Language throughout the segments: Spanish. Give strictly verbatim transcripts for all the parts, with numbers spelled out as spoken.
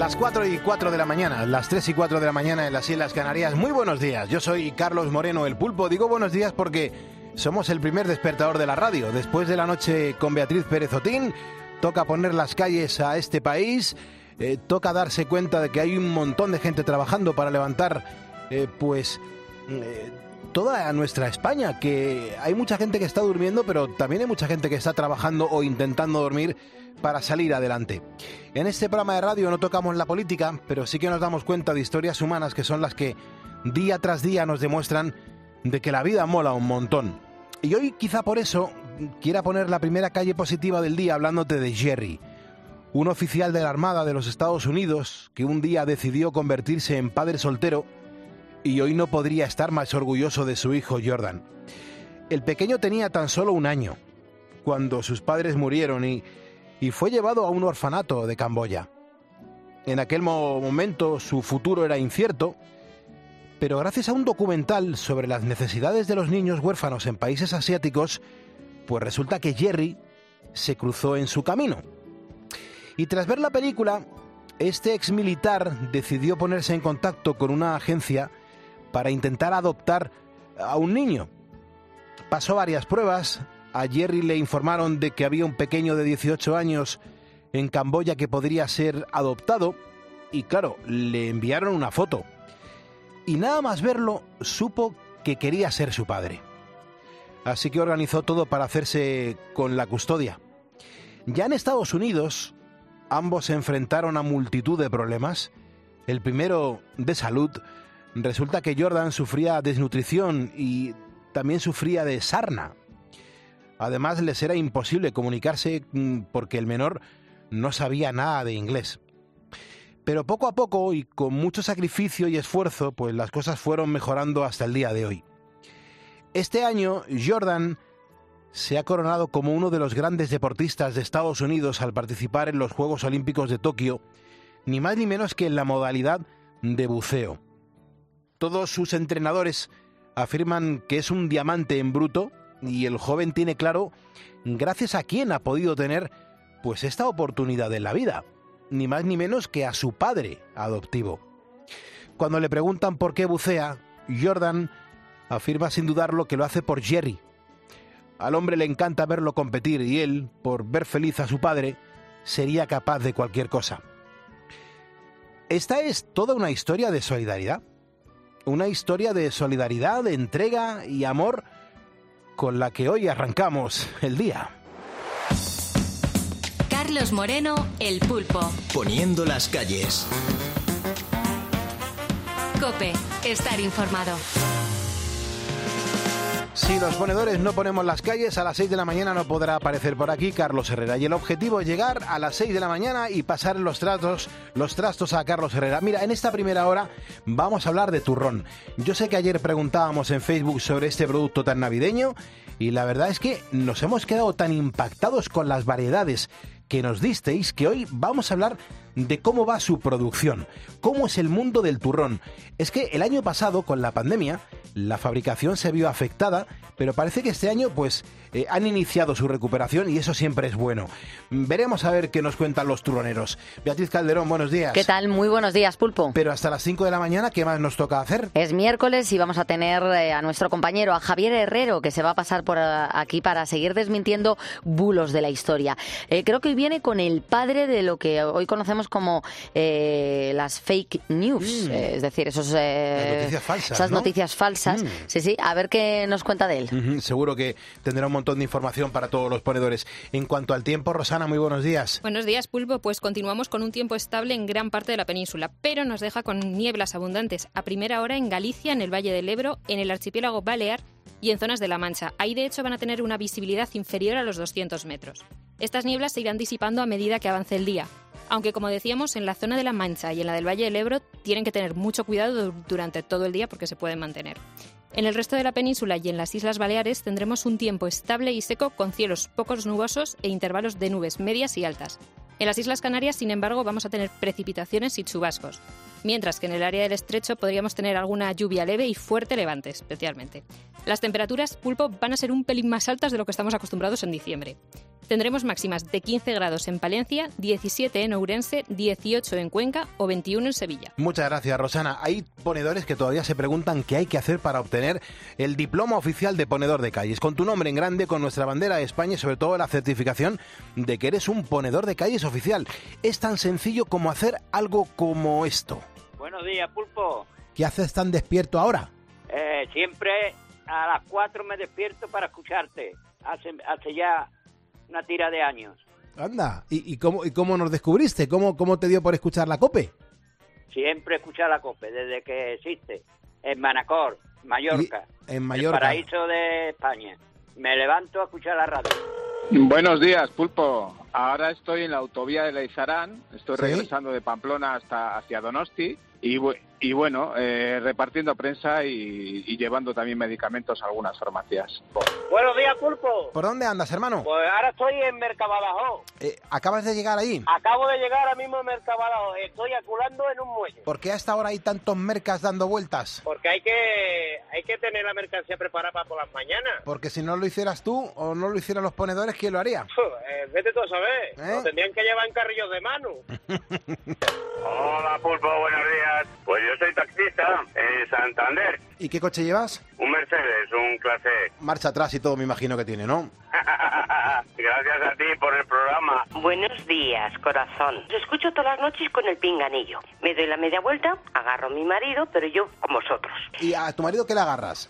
Las cuatro y cuatro de la mañana, las tres y cuatro de la mañana en las Islas Canarias. Muy buenos días, yo soy Carlos Moreno, el Pulpo. Digo buenos días porque somos el primer despertador de la radio. Después de la noche con Beatriz Pérez Otín, toca poner las calles a este país, eh, toca darse cuenta de que hay un montón de gente trabajando para levantar, eh, pues... Eh, toda nuestra España, que hay mucha gente que está durmiendo, pero también hay mucha gente que está trabajando o intentando dormir para salir adelante. En este programa de radio no tocamos la política, pero sí que nos damos cuenta de historias humanas que son las que día tras día nos demuestran de que la vida mola un montón. Y hoy quizá por eso quiera poner la primera calle positiva del día hablándote de Jerry, un oficial de la Armada de los Estados Unidos que un día decidió convertirse en padre soltero y hoy no podría estar más orgulloso de su hijo Jordan. El pequeño tenía tan solo un año cuando sus padres murieron y, y fue llevado a un orfanato de Camboya. En aquel momento su futuro era incierto, pero gracias a un documental sobre las necesidades de los niños huérfanos en países asiáticos, pues resulta que Jerry se cruzó en su camino. Y tras ver la película, este exmilitar decidió ponerse en contacto con una agencia para intentar adoptar a un niño. Pasó varias pruebas, a Jerry le informaron de que había un pequeño de dieciocho años en Camboya que podría ser adoptado y claro, le enviaron una foto. Y nada más verlo, supo que quería ser su padre. Así que organizó todo para hacerse con la custodia. Ya en Estados Unidos, ambos se enfrentaron a multitud de problemas. El primero de salud. Resulta que Jordan sufría desnutrición y también sufría de sarna. Además, les era imposible comunicarse porque el menor no sabía nada de inglés. Pero poco a poco y con mucho sacrificio y esfuerzo, pues las cosas fueron mejorando hasta el día de hoy. Este año, Jordan se ha coronado como uno de los grandes deportistas de Estados Unidos al participar en los Juegos Olímpicos de Tokio, ni más ni menos que en la modalidad de buceo. Todos sus entrenadores afirman que es un diamante en bruto y el joven tiene claro gracias a quién ha podido tener pues esta oportunidad en la vida, ni más ni menos que a su padre adoptivo. Cuando le preguntan por qué bucea, Jordan afirma sin dudarlo que lo hace por Jerry. Al hombre le encanta verlo competir y él, por ver feliz a su padre, sería capaz de cualquier cosa. Esta es toda una historia de solidaridad. Una historia de solidaridad, de entrega y amor con la que hoy arrancamos el día. Carlos Moreno, el Pulpo. Poniendo las calles. COPE, estar informado. Si los ponedores no ponemos las calles, a las seis de la mañana no podrá aparecer por aquí Carlos Herrera. Y el objetivo es llegar a las seis de la mañana y pasar los trastos, los trastos a Carlos Herrera. Mira, en esta primera hora vamos a hablar de turrón. Yo sé que ayer preguntábamos en Facebook sobre este producto tan navideño y la verdad es que nos hemos quedado tan impactados con las variedades que nos disteis que hoy vamos a hablar de cómo va su producción, cómo es el mundo del turrón. Es que el año pasado, con la pandemia, la fabricación se vio afectada, pero parece que este año pues eh, han iniciado su recuperación y eso siempre es bueno. Veremos a ver qué nos cuentan los turroneros. Beatriz Calderón, buenos días. ¿Qué tal? Muy buenos días, Pulpo. Pero hasta las cinco de la mañana, ¿qué más nos toca hacer? Es miércoles y vamos a tener eh, a nuestro compañero, a Javier Herrero, que se va a pasar por aquí para seguir desmintiendo bulos de la historia. Eh, creo que hoy viene con el padre de lo que hoy conocemos como eh, las fake news, mm. eh, es decir, esos, eh, noticias falsas, esas ¿no? noticias falsas. Mm. Sí, sí, a ver qué nos cuenta de él. Uh-huh. Seguro que tendrá un montón de información para todos los ponedores. En cuanto al tiempo, Rosana, muy buenos días. Buenos días, Pulpo. Pues continuamos con un tiempo estable en gran parte de la península, pero nos deja con nieblas abundantes a primera hora en Galicia, en el Valle del Ebro, en el archipiélago balear y en zonas de La Mancha. Ahí, de hecho, van a tener una visibilidad inferior a los doscientos metros. Estas nieblas se irán disipando a medida que avance el día. Aunque, como decíamos, en la zona de La Mancha y en la del Valle del Ebro tienen que tener mucho cuidado durante todo el día porque se pueden mantener. En el resto de la península y en las Islas Baleares tendremos un tiempo estable y seco con cielos pocos nubosos e intervalos de nubes medias y altas. En las Islas Canarias, sin embargo, vamos a tener precipitaciones y chubascos, mientras que en el área del estrecho podríamos tener alguna lluvia leve y fuerte levante, especialmente. Las temperaturas, Pulpo, van a ser un pelín más altas de lo que estamos acostumbrados en diciembre. Tendremos máximas de quince grados en Palencia, diecisiete en Ourense, dieciocho en Cuenca o veintiuno en Sevilla. Muchas gracias, Rosana. Hay ponedores que todavía se preguntan qué hay que hacer para obtener el diploma oficial de ponedor de calles, con tu nombre en grande, con nuestra bandera de España y sobre todo la certificación de que eres un ponedor de calles oficial. Es tan sencillo como hacer algo como esto. Buenos días, Pulpo. ¿Qué haces tan despierto ahora? Eh, siempre a las cuatro me despierto para escucharte. Hace, hace ya una tira de años. Anda, ¿y, y, cómo, y cómo nos descubriste? ¿Cómo, ¿Cómo te dio por escuchar la COPE? Siempre he escuchado la COPE, desde que existe. En Manacor, Mallorca. Y en Mallorca. El paraíso de España. Me levanto a escuchar la radio. Buenos días, Pulpo. Ahora estoy en la autovía de Leizarán. Estoy ¿Sí? regresando de Pamplona hasta hacia Donosti. Y, y bueno, eh, repartiendo prensa y, y llevando también medicamentos a algunas farmacias. Buenos días, Pulpo. ¿Por dónde andas, hermano? Pues ahora estoy en Mercabadajoz. Eh, ¿Acabas de llegar ahí? Acabo de llegar ahora mismo en Mercabadajoz. Estoy aculando en un muelle. ¿Por qué hasta ahora hay tantos mercas dando vueltas? Porque hay que hay que tener la mercancía preparada para por las mañanas. Porque si no lo hicieras tú o no lo hicieran los ponedores, ¿quién lo haría? Eh, vete tú a saber. ¿Eh? Lo tendrían que llevar en carrillos de mano. Hola, Pulpo, buenos días. Pues yo soy taxista en Santander. ¿Y qué coche llevas? Un Mercedes, un clase. Marcha atrás y todo me imagino que tiene, ¿no? Gracias a ti por el programa. Buenos días, corazón. Os escucho todas las noches con el pinganillo. Me doy la media vuelta, agarro a mi marido, pero yo con vosotros. ¿Y a tu marido qué le agarras?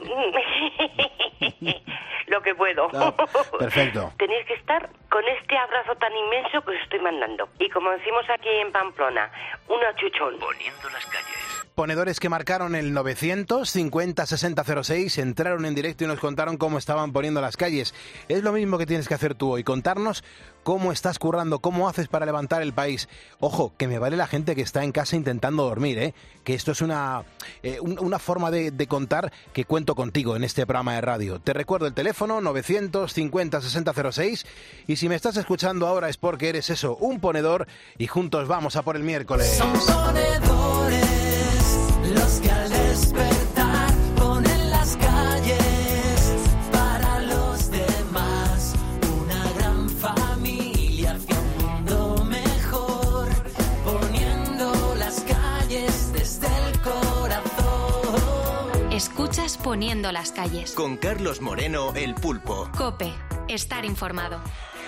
Lo que puedo. Ah, perfecto. Tenéis que estar con este abrazo tan inmenso que os estoy mandando. Y como decimos aquí en Pamplona, un achuchón. Poniendo las calles. Ponedores que marcaron el novecientos cincuenta sesenta cero seis, entraron en directo y nos contaron cómo estaban poniendo las calles. Es lo mismo que tienes que hacer tú hoy, contarnos cómo estás currando, cómo haces para levantar el país. Ojo, que me vale la gente que está en casa intentando dormir, ¿eh? Que esto es una, eh, un, una forma de, de contar que cuento contigo en este programa de radio. Te recuerdo el teléfono novecientos cincuenta sesenta cero seis y si me estás escuchando ahora es porque eres eso, un ponedor y juntos vamos a por el miércoles. Son ponedores los que al despertar ponen las calles para los demás, una gran familia hacia un mundo mejor, poniendo las calles desde el corazón. Escuchas Poniendo las calles. Con Carlos Moreno, el Pulpo. COPE. Estar informado.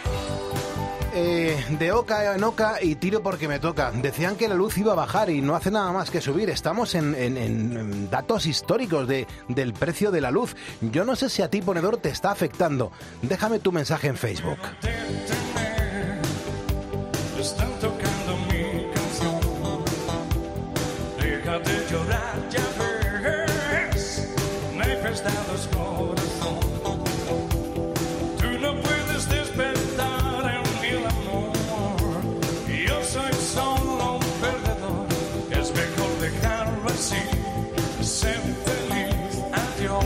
Eh, de oca en oca y tiro porque me toca. Decían que la luz iba a bajar y no hace nada más que subir. Estamos en, en, en datos históricos de, del precio de la luz. Yo no sé si a ti, ponedor, te está afectando. Déjame tu mensaje en Facebook. Están tocando mi canción. Deja de llorar, ya ves. Manifestados corazón. Tú no puedes despertar en el amor. Yo soy solo un perdedor. Es mejor dejarlo así. Ser feliz, adiós.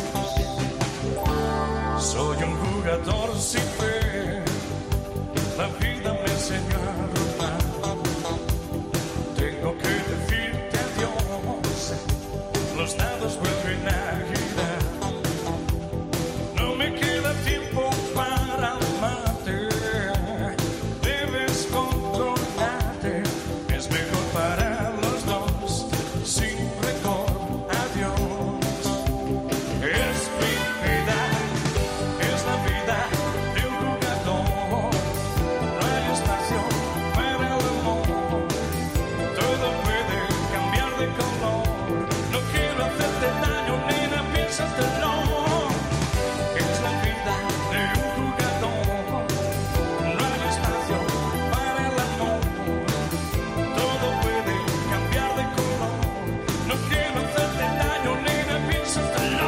Soy un jugador sin fe. La vida me enseñó a robar. Tengo que decirte adiós. Los dados vuelven a girar. No me queda tiempo para amarte. Debes controlarte. Es mejor para los dos. Sin rencor, adiós. Es mi vida. Es la vida de un jugador. No hay espacio para el amor. Todo puede cambiar de color. No quiero hacerte daño, nena, piénsatelo. Es la vida de un jugador. No hay espacio para el amor. Todo puede cambiar de color. No quiero hacerte daño, nena, piénsatelo.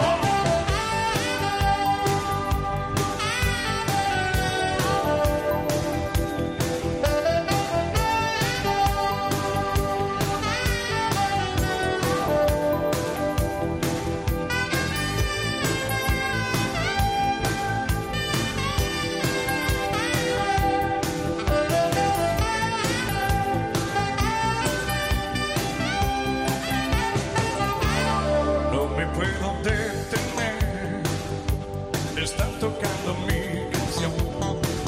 No me puedo detener. Están tocando mi canción.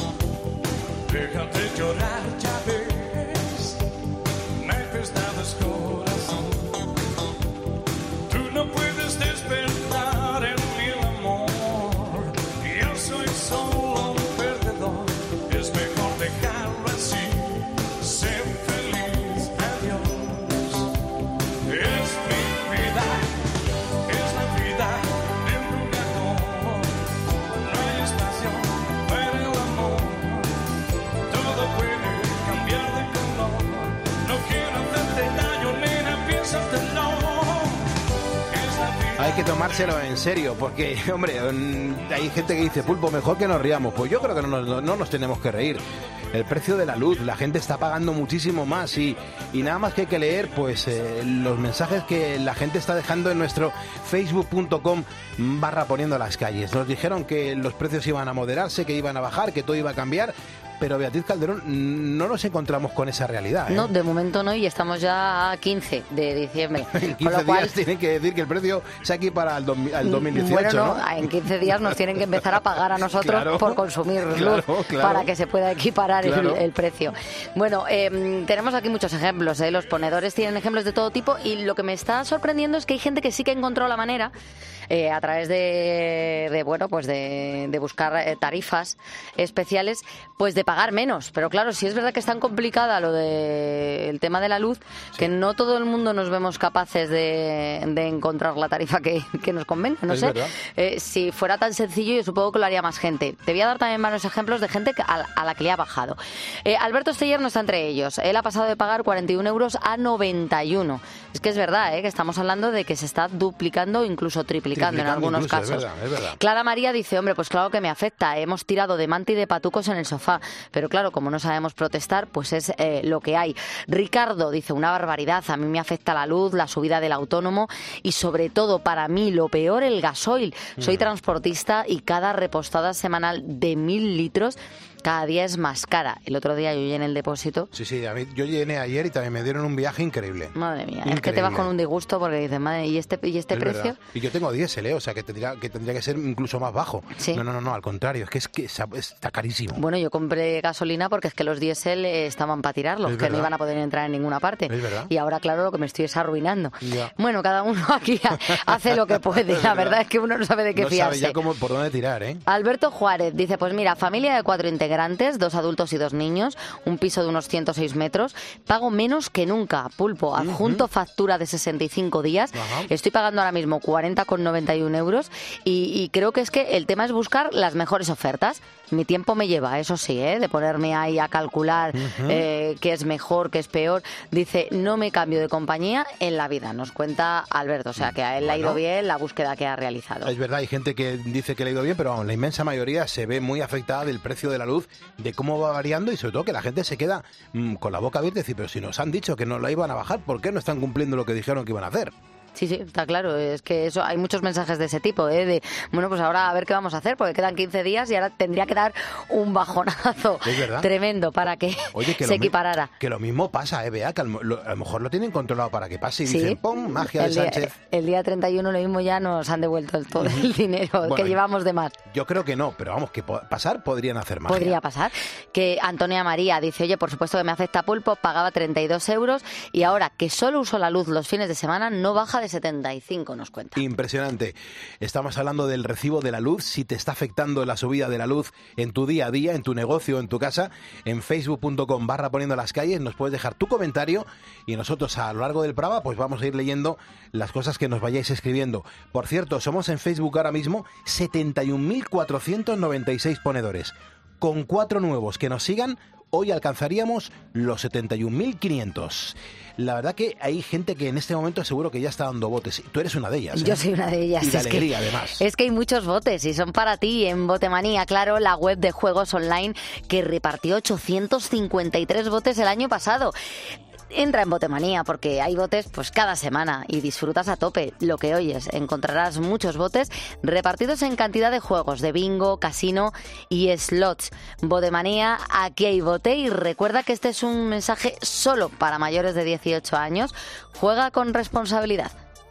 hay que tomárselo en serio, porque, hombre, hay gente que dice, Pulpo, mejor que nos riamos. Pues yo creo que no nos, no nos tenemos que reír. El precio de la luz, la gente está pagando muchísimo más y, y nada más que hay que leer pues eh, los mensajes que la gente está dejando en nuestro facebook punto com barra poniendo las calles. Nos dijeron que los precios iban a moderarse, que iban a bajar, que todo iba a cambiar. Pero Beatriz Calderón, no nos encontramos con esa realidad, ¿eh? No, de momento no, y estamos ya a quince de diciembre. En quince cual, días tienen que decir que el precio se equipara al, do, al dos mil dieciocho, bueno, no, ¿no? En quince días nos tienen que empezar a pagar a nosotros claro, por consumir luz, claro, claro. para que se pueda equiparar claro. el, el precio. Bueno, eh, tenemos aquí muchos ejemplos, ¿eh? Los ponedores tienen ejemplos de todo tipo y lo que me está sorprendiendo es que hay gente que sí que encontró la manera eh, a través de, de bueno, pues de, de buscar eh, tarifas especiales, pues de pagar menos. Pero claro, sí es verdad que es tan complicada lo de el tema de la luz, sí, que no todo el mundo nos vemos capaces de, de encontrar la tarifa que, que nos convenga. No es sé, eh, si fuera tan sencillo yo supongo que lo haría más gente. Te voy a dar también varios ejemplos de gente a, a la que le ha bajado. Eh, Alberto Esteller no está entre ellos. Él ha pasado de pagar cuarenta y un euros a noventa y uno. Es que es verdad, ¿eh? Que estamos hablando de que se está duplicando o incluso triplicando, triplicando en algunos incluso, casos. Es verdad, es verdad. Clara María dice, hombre, pues claro que me afecta. Hemos tirado de manta y de patucos en el sofá. Pero claro, como no sabemos protestar, pues es eh, lo que hay. Ricardo dice, una barbaridad, a mí me afecta la luz, la subida del autónomo y sobre todo para mí lo peor, el gasoil. Soy mm. transportista y cada repostada semanal de mil litros cada día es más cara. El otro día yo llené el depósito. Sí, sí, a mí, yo llené ayer y también me dieron un viaje increíble. Madre mía, increíble. Es que te vas con un disgusto porque dices, madre, ¿y este, y este es precio? Verdad. Y yo tengo diésel, ¿eh? O sea, que tendría, que tendría que ser incluso más bajo. ¿Sí? No, no, no, no, al contrario, es que, es que está carísimo. Bueno, yo compré gasolina porque es que los diésel estaban para tirarlos, es que verdad. no iban a poder entrar en ninguna parte. Es verdad. Y ahora, claro, lo que me estoy es arruinando. Ya. Bueno, cada uno aquí hace lo que puede. La verdad es que uno no sabe de qué no fiarse. No sabe ya cómo, por dónde tirar, ¿eh? Alberto Juárez dice, pues mira, familia de cuatro integrantes, dos adultos y dos niños, un piso de unos ciento seis metros, pago menos que nunca, Pulpo, adjunto uh-huh. factura de sesenta y cinco días, uh-huh. estoy pagando ahora mismo cuarenta con noventa y un euros y, y creo que es que el tema es buscar las mejores ofertas. Mi tiempo me lleva, eso sí, ¿eh? De ponerme ahí a calcular uh-huh. eh, qué es mejor, qué es peor. Dice, no me cambio de compañía en la vida, nos cuenta Alberto, o sea que a él bueno. le ha ido bien la búsqueda que ha realizado. Es verdad, hay gente que dice que le ha ido bien, pero vamos, la inmensa mayoría se ve muy afectada del precio de la luz, de cómo va variando y sobre todo que la gente se queda mmm, con la boca abierta y dice, pero si nos han dicho que no la iban a bajar, ¿por qué no están cumpliendo lo que dijeron que iban a hacer? Sí, sí, está claro. Es que eso hay muchos mensajes de ese tipo, ¿eh? De, bueno, pues ahora a ver qué vamos a hacer, porque quedan quince días y ahora tendría que dar un bajonazo tremendo para que, Oye, que se equiparara. Mi, que lo mismo pasa, ¿eh? Vea, que a lo, a lo mejor lo tienen controlado para que pase y sí. dicen, ¡pum! Magia el de Sánchez. Día, el día treinta y uno lo mismo ya nos han devuelto todo el dinero bueno, que llevamos de más. Yo creo que no, pero vamos, que po- pasar podrían hacer magia. Podría pasar. Que Antonia María dice, oye, por supuesto que me afecta Pulpo, pagaba treinta y dos euros y ahora que solo uso la luz los fines de semana no baja de setenta y cinco. Nos cuenta. Impresionante. Estamos hablando del recibo de la luz, si te está afectando la subida de la luz en tu día a día, en tu negocio, en tu casa, en facebook punto com barra poniendo las calles, nos puedes dejar tu comentario y nosotros a lo largo del programa pues vamos a ir leyendo las cosas que nos vayáis escribiendo. Por cierto, somos en Facebook ahora mismo setenta y un mil cuatrocientos noventa y seis ponedores. Con cuatro nuevos que nos sigan, hoy alcanzaríamos los setenta y un mil quinientos. La verdad que hay gente que en este momento seguro que ya está dando botes. Tú eres una de ellas, ¿eh? Yo soy una de ellas. Y de es alegría, que, además. Es que hay muchos botes y son para ti en Botemanía. Claro, la web de juegos online que repartió ochocientos cincuenta y tres botes el año pasado. Entra en Botemanía porque hay botes pues cada semana y disfrutas a tope lo que oyes. Encontrarás muchos botes repartidos en cantidad de juegos de bingo, casino y slots. Botemanía, aquí hay bote y recuerda que este es un mensaje solo para mayores de dieciocho años. Juega con responsabilidad.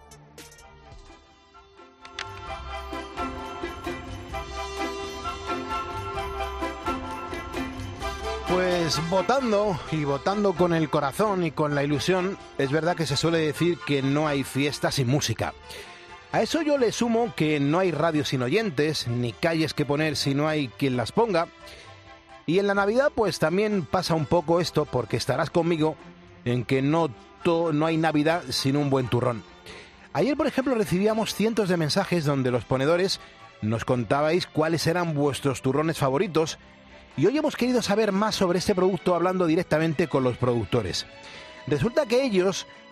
Pues votando y votando con el corazón y con la ilusión, es verdad que se suele decir que no hay fiesta sin música. A eso yo le sumo que no hay radio sin oyentes, ni calles que poner si no hay quien las ponga. Y en la Navidad pues también pasa un poco esto, porque estarás conmigo en que no, to, no hay Navidad sin un buen turrón. Ayer, por ejemplo, recibíamos cientos de mensajes donde los ponedores nos contabais cuáles eran vuestros turrones favoritos. Y hoy hemos querido saber más sobre este producto hablando directamente con los productores. Resulta que ellos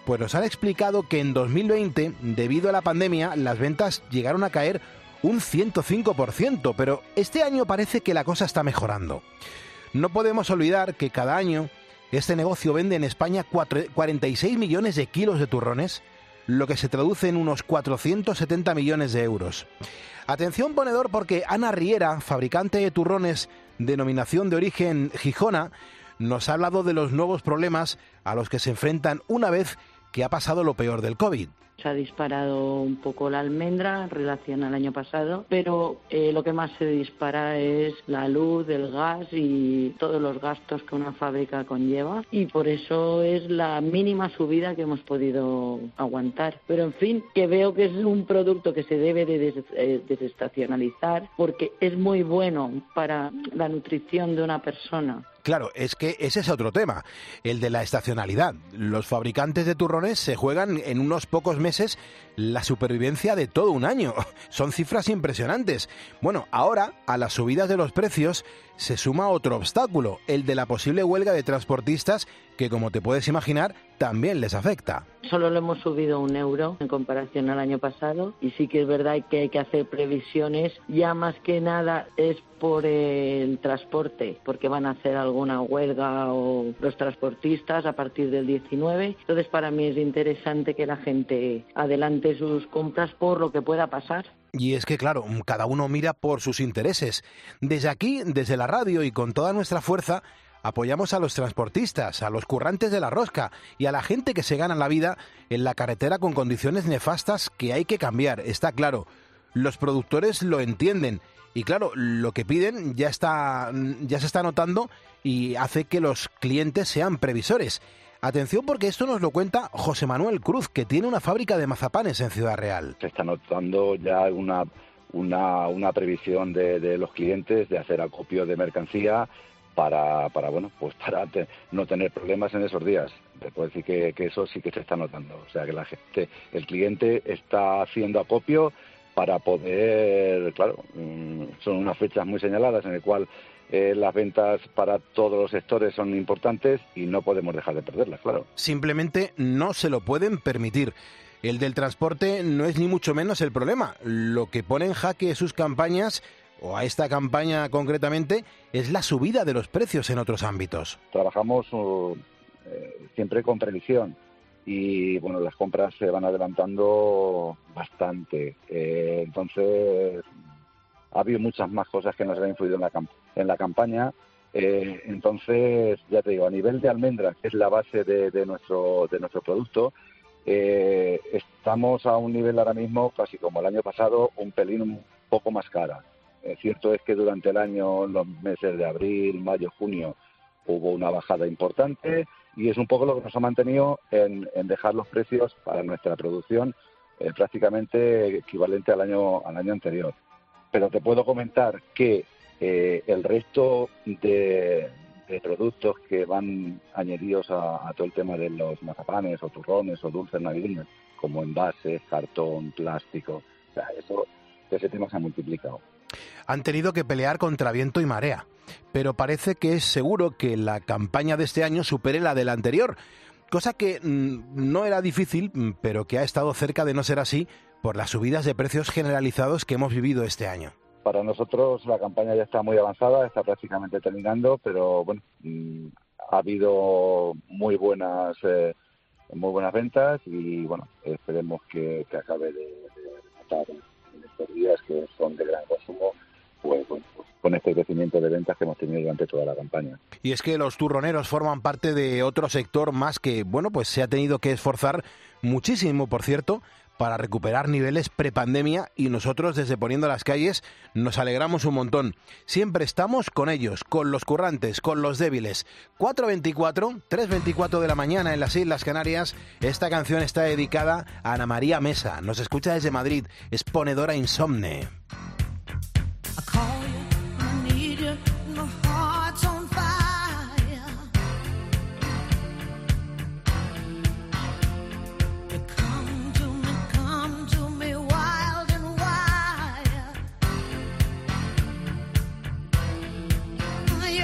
pues nos han explicado que en dos mil veinte, debido a la pandemia, las ventas llegaron a caer un ciento cinco por ciento, pero este año parece que la cosa está mejorando. No podemos olvidar que cada año este negocio vende en España cuarenta y seis millones de kilos de turrones, lo que se traduce en unos cuatrocientos setenta millones de euros. Atención ponedor, porque Ana Riera, fabricante de turrones denominación de origen Gijona, nos ha hablado de los nuevos problemas a los que se enfrentan una vez que ha pasado lo peor del COVID. Se ha disparado un poco la almendra en relación al año pasado, pero eh, lo que más se dispara es la luz, el gas y todos los gastos que una fábrica conlleva, y por eso es la mínima subida que hemos podido aguantar. Pero en fin, que veo que es un producto que se debe de des, eh, desestacionalizar porque es muy bueno para la nutrición de una persona. Claro, es que ese es otro tema, el de la estacionalidad. Los fabricantes de turrones se juegan en unos pocos meses la supervivencia de todo un año. Son cifras impresionantes. Bueno, ahora, a las subidas de los precios, se suma otro obstáculo, el de la posible huelga de transportistas, que como te puedes imaginar, también les afecta. Solo lo hemos subido un euro en comparación al año pasado, y sí que es verdad que hay que hacer previsiones, ya más que nada es por el transporte, porque van a hacer alguna huelga o los transportistas a partir del diecinueve. Entonces para mí es interesante que la gente adelante sus compras por lo que pueda pasar. Y es que, claro, cada uno mira por sus intereses. Desde aquí, desde la radio y con toda nuestra fuerza, apoyamos a los transportistas, a los currantes de la rosca y a la gente que se gana la vida en la carretera con condiciones nefastas que hay que cambiar, está claro. Los productores lo entienden y, claro, lo que piden ya está, ya se está notando y hace que los clientes sean previsores. Atención, porque esto nos lo cuenta José Manuel Cruz, que tiene una fábrica de mazapanes en Ciudad Real. Se está notando ya una, una, una previsión de, de los clientes de hacer acopio de mercancía para, para bueno, pues para te, no tener problemas en esos días. Te puedo decir que, que eso sí que se está notando. O sea, que la gente, el cliente está haciendo acopio para poder, claro, son unas fechas muy señaladas en el cual Eh, las ventas para todos los sectores son importantes y no podemos dejar de perderlas, claro. Simplemente no se lo pueden permitir. El del transporte no es ni mucho menos el problema. Lo que pone en jaque sus campañas, o a esta campaña concretamente, es la subida de los precios en otros ámbitos. Trabajamos uh, eh, siempre con previsión y bueno, las compras se van adelantando bastante. Eh, entonces ha habido muchas más cosas que nos han influido en la, camp- en la campaña. Eh, entonces, ya te digo, a nivel de almendras, que es la base de, de, nuestro, de nuestro producto, eh, estamos a un nivel ahora mismo, casi como el año pasado, un pelín un poco más cara. Eh, cierto es que durante el año, los meses de abril, mayo, junio, hubo una bajada importante y es un poco lo que nos ha mantenido en, en dejar los precios para nuestra producción eh, prácticamente equivalente al año, al año anterior. Pero te puedo comentar que eh, el resto de, de productos que van añadidos a, a todo el tema de los mazapanes o turrones o dulces navideños, como envases, cartón, plástico, o sea, eso, ese tema se ha multiplicado. Han tenido que pelear contra viento y marea, pero parece que es seguro que la campaña de este año supere la de la anterior, cosa que mmm, no era difícil, pero que ha estado cerca de no ser así por las subidas de precios generalizados que hemos vivido este año. Para nosotros la campaña ya está muy avanzada, está prácticamente terminando, pero bueno, mmm, ha habido muy buenas eh, muy buenas ventas y bueno, esperemos que, que acabe de, de matar en estos días que son de gran consumo, pues, pues, pues con este crecimiento de ventas que hemos tenido durante toda la campaña. Y es que los turroneros forman parte de otro sector más que, bueno, pues se ha tenido que esforzar muchísimo, por cierto, para recuperar niveles prepandemia y nosotros desde Poniendo las Calles nos alegramos un montón. Siempre estamos con ellos, con los currantes, con los débiles. cuatro veinticuatro, tres veinticuatro de la mañana en las Islas Canarias. Esta canción está dedicada a Ana María Mesa. Nos escucha desde Madrid. Es ponedora insomne.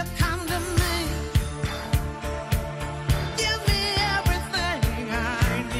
Give me everything I need.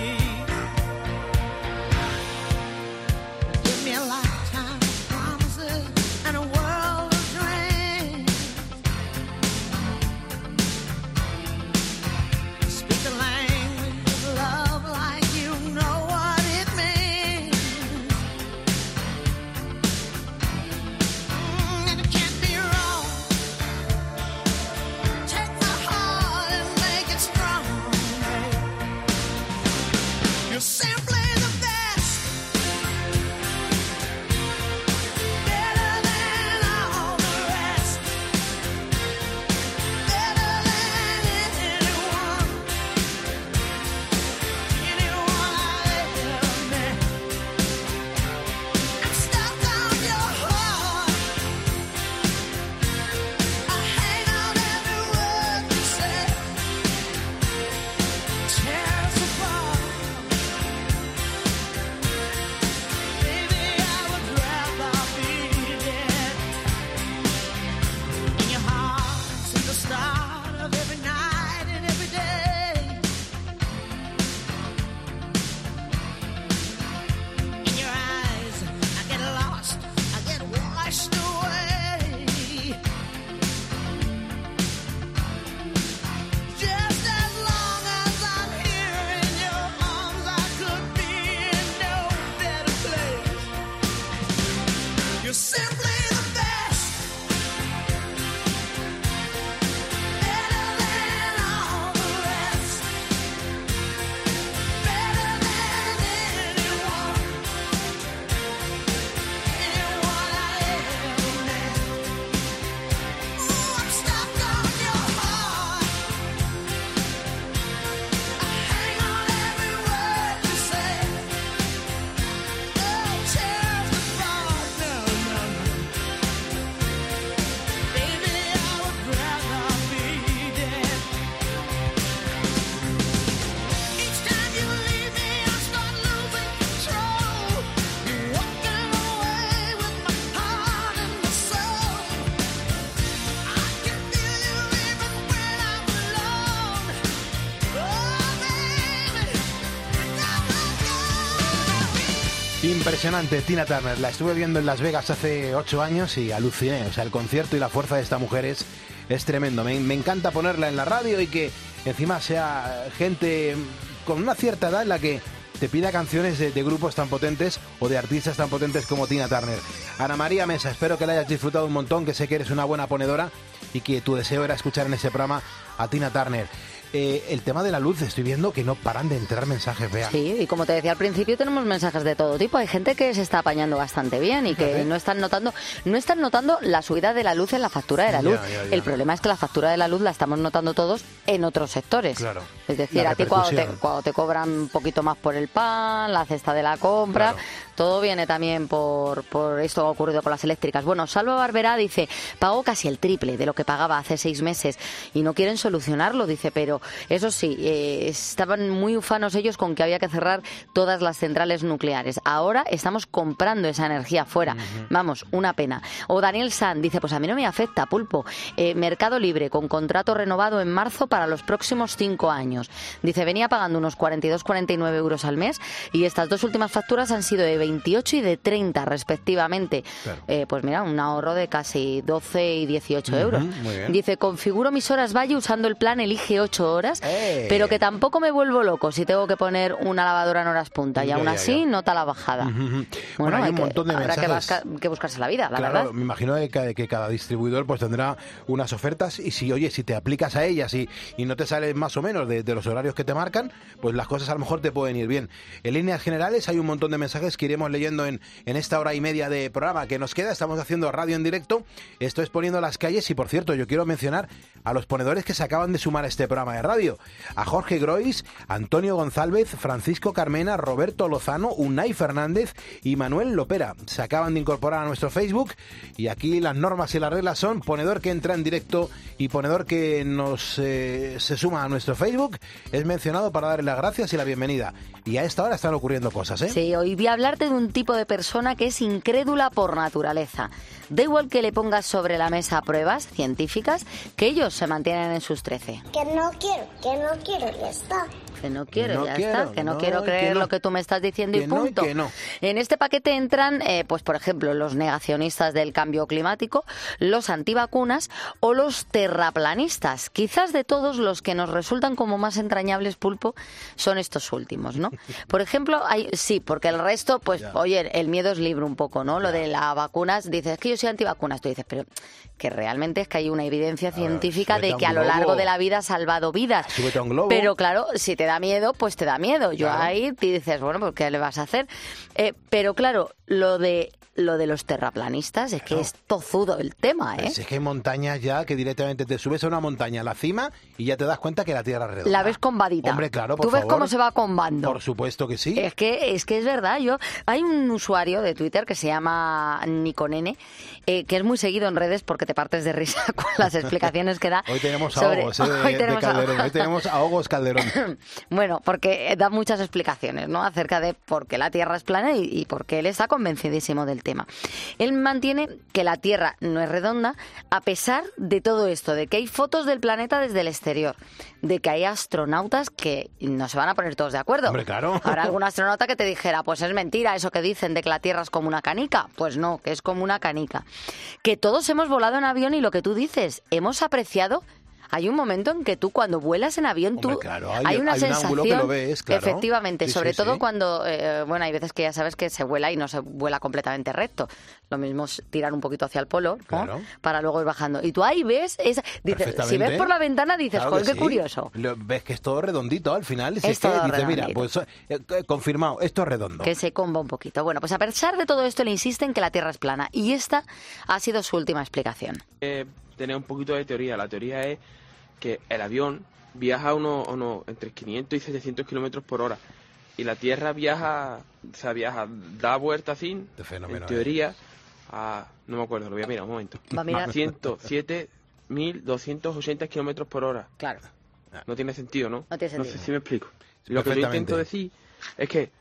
Impresionante, Tina Turner. La estuve viendo en Las Vegas hace ocho años y aluciné. O sea, el concierto y la fuerza de esta mujer es, es tremendo. Me, me encanta ponerla en la radio y que encima sea gente con una cierta edad en la que te pida canciones de, de grupos tan potentes o de artistas tan potentes como Tina Turner. Ana María Mesa, espero que la hayas disfrutado un montón, que sé que eres una buena ponedora y que tu deseo era escuchar en ese programa a Tina Turner. Eh, el tema de la luz, estoy viendo que no paran de entrar mensajes, Bea. Sí, y como te decía al principio, tenemos mensajes de todo tipo. Hay gente que se está apañando bastante bien y que no están notando no están notando la subida de la luz en la factura de la luz. Ya, ya, ya. El problema es que la factura de la luz la estamos notando todos en otros sectores. Claro. Es decir, a ti cuando te, cuando te cobran un poquito más por el pan, la cesta de la compra, claro. Todo viene también por, por esto que ha ocurrido con las eléctricas. Bueno, Salva Barberá dice, pago casi el triple de lo que pagaba hace seis meses y no quieren solucionarlo, dice, pero eso sí, eh, estaban muy ufanos ellos con que había que cerrar todas las centrales nucleares. Ahora estamos comprando esa energía fuera. Uh-huh. Vamos, una pena. O Daniel San dice, pues a mí no me afecta, Pulpo. Eh, Mercado Libre, con contrato renovado en marzo para los próximos cinco años. Dice, venía pagando unos cuarenta y dos, cuarenta y nueve euros al mes y estas dos últimas facturas han sido de veintiocho y de treinta respectivamente. Claro. Eh, pues mira, un ahorro de casi doce y dieciocho uh-huh, euros. Dice, configuro mis horas valle usando el plan Elige ocho horas, ¡eh! Pero que tampoco me vuelvo loco si tengo que poner una lavadora en horas punta y ya, aún ya, así ya. Nota la bajada. Uh-huh. Bueno, bueno, hay un que, montón de habrá mensajes. Que, que buscarse la vida, la claro, verdad. Me imagino que cada, que cada distribuidor pues tendrá unas ofertas y si, oye, si te aplicas a ellas y, y no te sales más o menos de, de los horarios que te marcan, pues las cosas a lo mejor te pueden ir bien. En líneas generales hay un montón de mensajes que iremos leyendo en, en esta hora y media de programa que nos queda. Estamos haciendo radio en directo. Esto es Poniendo las Calles y, por cierto, yo quiero mencionar a los ponedores que se acaban de sumar a este programa de radio. A Jorge Grois, Antonio González, Francisco Carmena, Roberto Lozano, Unai Fernández y Manuel Lopera. Se acaban de incorporar a nuestro Facebook y aquí las normas y las reglas son ponedor que entra en directo y ponedor que nos eh, se suma a nuestro Facebook es mencionado para darle las gracias y la bienvenida. Y a esta hora están ocurriendo cosas, ¿eh? Sí, hoy voy a hablarte de un tipo de persona que es incrédula por naturaleza. Da igual que le pongas sobre la mesa pruebas científicas, que ellos se mantienen en sus trece. Que no quiero, que no quiero, ya está. Que no quiero, no ya quiero, está. Que no, no quiero creer que no. lo que tú me estás diciendo que y punto. No y que no. En este paquete entran, eh, pues por ejemplo, los negacionistas del cambio climático, los antivacunas o los terraplanistas. Quizás de todos los que nos resultan como más entrañables, Pulpo, son estos últimos, ¿no? Por ejemplo, hay, sí, porque el resto, pues, ya. Oye, el miedo es libre un poco, ¿no? Lo ya. De las vacunas, dices, es que yo soy antivacunas. Tú dices, pero que realmente es que hay una evidencia científica ver, de que a lo largo de la vida ha salvado vidas. Súbete a un globo. Pero claro, si te da miedo, pues te da miedo. Yo claro. Ahí te dices, bueno, pues ¿qué le vas a hacer? Eh, pero claro, lo de lo de los terraplanistas es que claro. Es tozudo el tema, ¿eh? Pues es que hay montañas ya que directamente te subes a una montaña a la cima y ya te das cuenta que la Tierra es redonda. La ves combadita. Hombre, claro, por Tú ves favor. cómo se va combando. Por supuesto que sí. Es que es que es verdad. Yo hay un usuario de Twitter que se llama Niconene, eh, que es muy seguido en redes porque te partes de risa con las explicaciones que da. Hoy tenemos a sobre... Ogos, eh, de, Hoy tenemos de Calderón. a... Hoy tenemos a Ogos Calderón. Bueno, porque da muchas explicaciones, ¿no? Acerca de por qué la Tierra es plana y, y por qué él está convencidísimo del tema. Él mantiene que la Tierra no es redonda a pesar de todo esto, de que hay fotos del planeta desde el exterior, de que hay astronautas que no se van a poner todos de acuerdo. Hombre, claro. Habrá algún astronauta que te dijera, pues es mentira eso que dicen de que la Tierra es como una canica. Pues no, que es como una canica. Que todos hemos volado en avión y lo que tú dices, hemos apreciado... Hay un momento en que tú cuando vuelas en avión, tú Hombre, claro, hay, hay una hay sensación, un ángulo que lo ves, claro. Efectivamente, sí, sobre sí, todo sí. cuando, eh, bueno, hay veces que ya sabes que se vuela y no se vuela completamente recto. Lo mismo es tirar un poquito hacia el polo, ¿no? Claro. Para luego ir bajando. Y tú ahí ves, esa, dices, si ves por la ventana dices, claro joder, qué sí. curioso. Lo, ves que es todo redondito al final. Si es es que todo dices, mira, redondito. pues eh, confirmado, esto es redondo. Que se comba un poquito. Bueno, pues a pesar de todo esto le insiste en que la Tierra es plana y esta ha sido su última explicación. Eh, tener un poquito de teoría. La teoría es que el avión viaja a uno, uno, entre quinientos y setecientos kilómetros por hora y la Tierra viaja, o sea, viaja, da vuelta así, en teoría, a, no me acuerdo, lo voy a mirar un momento, Va a mirar. ciento siete mil doscientos ochenta kilómetros por hora. Claro. No tiene sentido, ¿no? No tiene sentido. No sé si me explico. Lo que yo intento decir es que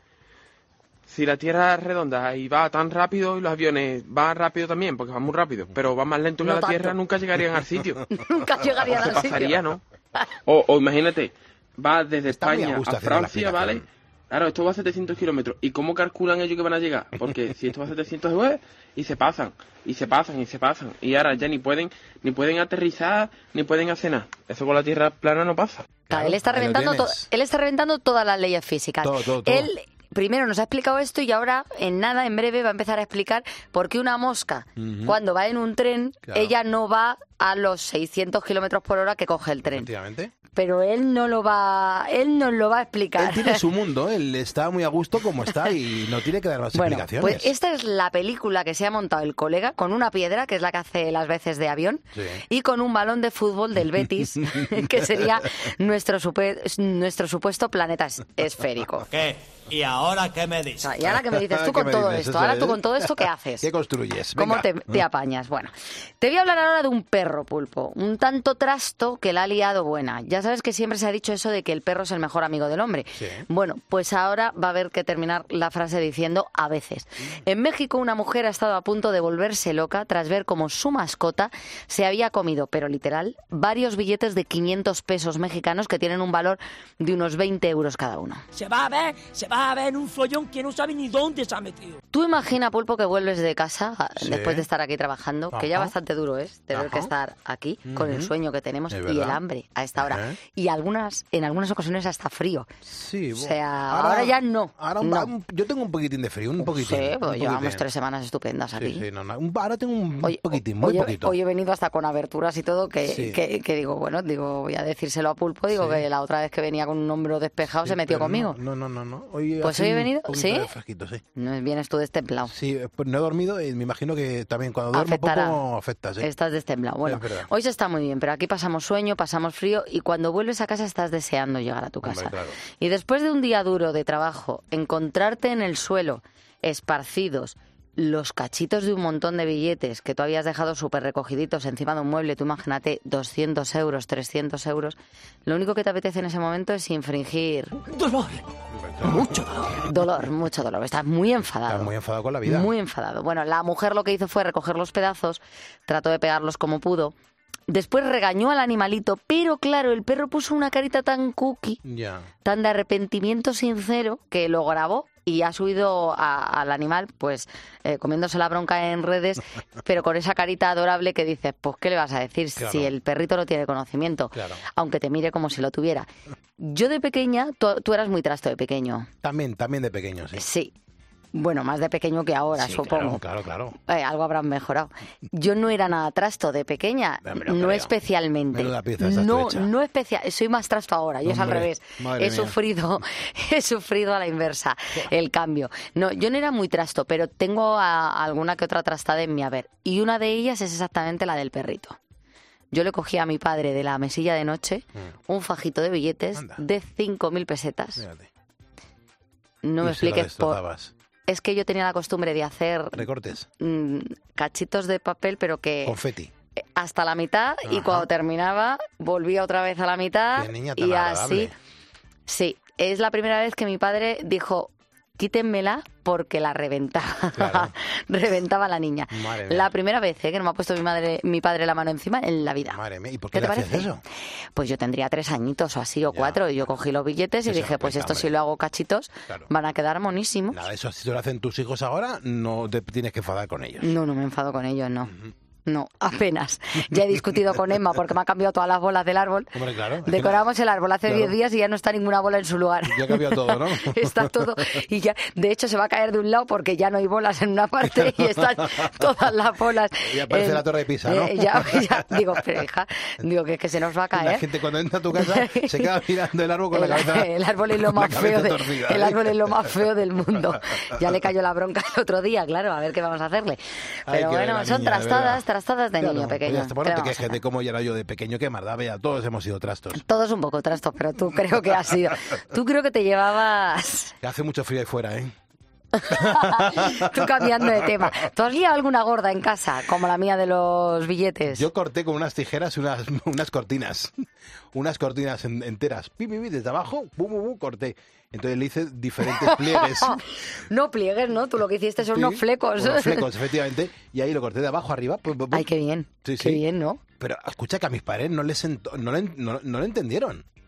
si la Tierra es redonda y va tan rápido y los aviones van rápido también, porque van muy rápido, pero van más lento que No la tanto. Tierra, nunca llegarían al sitio. Nunca llegarían al pasaría, sitio. ¿no? O, o imagínate, va desde Está muy España a gusto a haciendo la Francia, ¿vale? Claro, esto va a setecientos kilómetros. ¿Y cómo calculan ellos que van a llegar? Porque si esto va a setecientos web, y se pasan, y se pasan, y se pasan. Y ahora ya ni pueden ni pueden aterrizar, ni pueden hacer nada. Eso con la tierra plana no pasa. Claro, él está reventando to- él está reventando todas las leyes físicas. Todo, todo, todo. Él primero nos ha explicado esto y ahora, en nada, en breve, va a empezar a explicar por qué una mosca, Ujú. cuando va en un tren, Claro. ella no va a los seiscientos kilómetros por hora que coge el tren. Efectivamente. Pero él no lo va, él nos lo va a explicar. Él tiene su mundo, él está muy a gusto como está y no tiene que dar más Bueno, explicaciones. pues esta es la película que se ha montado el colega con una piedra, que es la que hace las veces de avión, Sí. y con un balón de fútbol del Betis, que sería nuestro, supe- nuestro supuesto planeta es- esférico. ¿Qué? ¿Y ahora qué me dices? ¿Y ahora qué me dices tú ¿Qué con me todo dices? esto? Eso Ahora es. tú con todo esto, ¿qué haces? ¿Qué construyes? ¿Cómo Venga. te, te apañas? Bueno, te voy a hablar ahora de un perro, Pulpo. Un tanto trasto que la ha liado buena. Ya sabes que siempre se ha dicho eso de que el perro es el mejor amigo del hombre. Sí. Bueno, pues ahora va a haber que terminar la frase diciendo a veces. En México una mujer ha estado a punto de volverse loca tras ver cómo su mascota se había comido, pero literal, varios billetes de quinientos pesos mexicanos que tienen un valor de unos veinte euros cada uno. Se va a ver, se va a ver en un follón que no sabe ni dónde se ha metido. Tú imagina, Pulpo, que vuelves de casa a- Sí. después de estar aquí trabajando, que ya Ajá. bastante duro es tener Ajá. que estar aquí con el Ujú. sueño que tenemos Es y el verdad. hambre a esta hora. Ajá. Y algunas, en algunas ocasiones hasta frío. Sí, O bueno. sea, ahora, ya no. Ahora un- no. un- yo tengo un poquitín de frío, un poquitín. Sí, un pues llevamos poquitín. tres semanas estupendas aquí. Sí, sí, no, no, un- ahora tengo un Oye, poquitín, muy hoy, he- poquito. hoy he venido hasta con aberturas y todo, que, Sí. que, que digo, bueno, digo, voy a decírselo a Pulpo, digo Sí. que la otra vez que venía con un hombro despejado Sí, se metió pero conmigo. No, no, no, no. Hoy Pues hace hoy he un venido, poquito ¿sí? de fresquito, sí. No vienes tú destemplado. Sí, pues no he dormido y me imagino que también cuando duermo Afectará. poco afecta, sí. Estás destemplado. Bueno, Es verdad. hoy se está muy bien, pero aquí pasamos sueño, pasamos frío y cuando vuelves a casa estás deseando llegar a tu Hombre, casa. claro. Y después de un día duro de trabajo, encontrarte en el suelo, esparcidos, los cachitos de un montón de billetes que tú habías dejado súper recogiditos encima de un mueble, tú imagínate, doscientos euros, trescientos euros, lo único que te apetece en ese momento es infringir Dolor. Mucho dolor. dolor, mucho dolor. Estás muy enfadado. Estás muy enfadado con la vida. Muy enfadado. Bueno, la mujer lo que hizo fue recoger los pedazos, trató de pegarlos como pudo. Después regañó al animalito, pero claro, el perro puso una carita tan cookie, Ya. tan de arrepentimiento sincero, que lo grabó y ha subido a- al animal, pues eh, comiéndose la bronca en redes, pero con esa carita adorable que dices, pues ¿qué le vas a decir Claro. si el perrito no tiene conocimiento? Claro. Aunque te mire como si lo tuviera. Yo de pequeña, tú, tú eras muy trasto de pequeño. También, también de pequeño, sí. Sí. Bueno, más de pequeño que ahora, Sí, supongo. Claro, claro, claro. Eh, algo habrán mejorado. Yo no era nada trasto de pequeña, Hombre, no no creo. especialmente. Menuda pieza estás no, tú hecha. no especial. Soy más trasto ahora. Yo es al Hombre, revés. madre He mía. sufrido, he sufrido a la inversa el cambio. No, yo no era muy trasto, pero tengo a- alguna que otra trastada en mi haber. Y una de ellas es exactamente la del perrito. Yo le cogí a mi padre de la mesilla de noche un fajito de billetes Anda. de cinco mil pesetas. Fíjate. No me Y se lo expliques por... destrozabas. Es que yo tenía la costumbre de hacer Recortes. mm, cachitos de papel, pero que Confeti. hasta la mitad y Ajá. cuando terminaba volvía otra vez a la mitad Qué niña tan y agradable. así. Sí, es la primera vez que mi padre dijo, quítenmela porque la reventaba. Claro. Reventaba a la niña. Madre mía. La primera vez ¿eh? que no me ha puesto mi madre, mi padre la mano encima en la vida. Madre mía, ¿y por ¿Qué qué, te le hacías parece? eso? Pues yo tendría tres añitos o así o Ya, cuatro y yo cogí los billetes y Eso dije, no pues cuenta, esto hombre. si lo hago cachitos Claro. van a quedar monísimos. Nada, eso si te lo hacen tus hijos ahora, no te tienes que enfadar con ellos. No, no me enfado con ellos, no. No, apenas. Ya he discutido con Emma porque me ha cambiado todas las bolas del árbol. Hombre, claro. es que Decoramos el árbol hace Claro. diez días y ya no está ninguna bola en su lugar. Ya ha cambiado todo, ¿no? Está todo. Y ya, de hecho, se va a caer de un lado porque ya no hay bolas en una parte y están todas las bolas. Y aparece en- la Torre de Pisa, ¿no? eh, ya, ya, digo, pero hija, digo que es que se nos va a La caer. gente cuando entra a tu casa se queda mirando el árbol con la El, cabeza. el árbol es lo con la más cabeza feo de- torcida, el ¿eh? árbol es lo más feo del mundo. Ya le cayó la bronca el otro día, claro, a ver qué vamos a hacerle. Ay, Pero qué bueno, buena son niña, de trastadas, verdad. trastadas de Claro, niño pues pequeño. ya está. Bueno, ¿Qué le te vamos a quejes de hacer? cómo yo era yo de pequeño, que más da, vea, todos hemos sido trastos. Todos un poco trastos, pero tú creo que has sido. Tú creo que te llevabas. Que hace mucho frío ahí fuera, ¿eh? Tú cambiando de tema. ¿Tú has liado alguna gorda en casa, como la mía de los billetes? Yo corté con unas tijeras unas, unas cortinas, unas cortinas en- enteras. Pi, pi, pi, desde abajo, bum, bum, bum, corté. Entonces le hice diferentes pliegues. No pliegues, ¿no? Tú lo que hiciste son Sí, unos flecos. unos flecos, efectivamente. Y ahí lo corté de abajo arriba. pum, pum, pum. Ay, qué bien. Sí, Qué sí. bien, ¿no? Pero escucha que a mis padres no les ent- no, le, no, no le entendieron.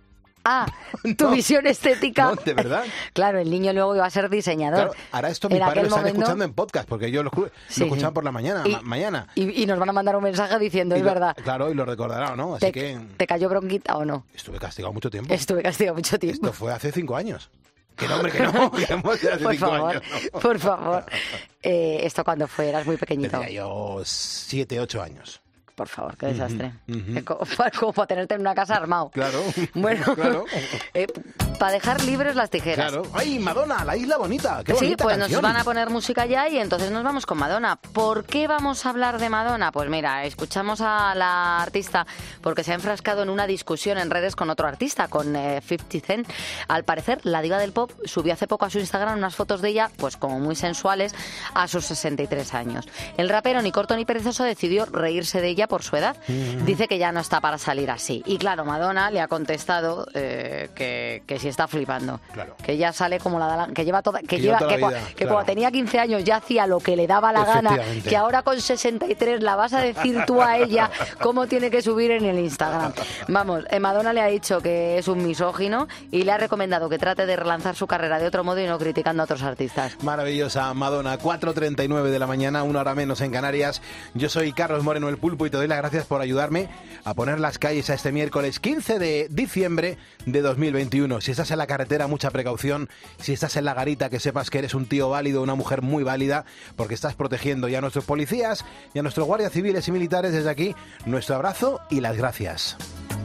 Ah, tu No. visión estética. No, de verdad. Claro, el niño luego iba a ser diseñador. Claro, ahora esto mis En padres lo aquel están momento- escuchando en podcast, porque yo lo, escu- Sí, lo escuchaban sí. por la mañana. Y- ma- mañana. Y, y nos van a mandar un mensaje diciendo, Y es lo- verdad. Claro, y lo recordarán, ¿no? Así ¿Te, que ¿Te cayó bronquita o no? estuve castigado mucho tiempo. Estuve castigado mucho tiempo. Esto fue hace cinco años. Que no, hombre, que no. Que hemos de hace Por cinco favor, años. ¿no? por favor. Eh, ¿Esto cuando fue? Eras muy pequeñito. Tendría yo siete, ocho años. Por favor, qué desastre. Ujú, ujú. Es como, como para tenerte en una casa armado. Claro. Bueno, Claro. eh, para dejar libres las tijeras. Claro. ¡Ay, Madonna, la isla bonita! ¡Qué Sí, bonita pues canción! nos van a poner música ya y entonces nos vamos con Madonna. ¿Por qué vamos a hablar de Madonna? Pues mira, escuchamos a la artista porque se ha enfrascado en una discusión en redes con otro artista, con eh, cincuenta Cent. Al parecer, la diva del pop subió hace poco a su Instagram unas fotos de ella, pues como muy sensuales, a sus sesenta y tres años. El rapero, ni corto ni perezoso, decidió reírse de ella por su edad. Dice que ya no está para salir así. Y claro, Madonna le ha contestado eh, que, que sí está flipando. Claro. Que ya sale como la da la- que lleva toda, que, Que lleva, lleva toda que, la cua- vida, que claro. cuando tenía quince años ya hacía lo que le daba la gana, Efectivamente. que ahora con sesenta y tres la vas a decir tú a ella cómo tiene que subir en el Instagram. Vamos, eh, Madonna le ha dicho que es un misógino y le ha recomendado que trate de relanzar su carrera de otro modo y no criticando a otros artistas. Maravillosa Madonna, cuatro treinta y nueve de la mañana, una hora menos en Canarias. Yo soy Carlos Moreno, el Pulpo, y te doy las gracias por ayudarme a poner las calles a este miércoles quince de diciembre de dos mil veintiuno. Si estás en la carretera, mucha precaución. Si estás en la garita, que sepas que eres un tío válido, una mujer muy válida, porque estás protegiendo ya a nuestros policías y a nuestros guardias civiles y militares. Desde aquí, nuestro abrazo y las gracias.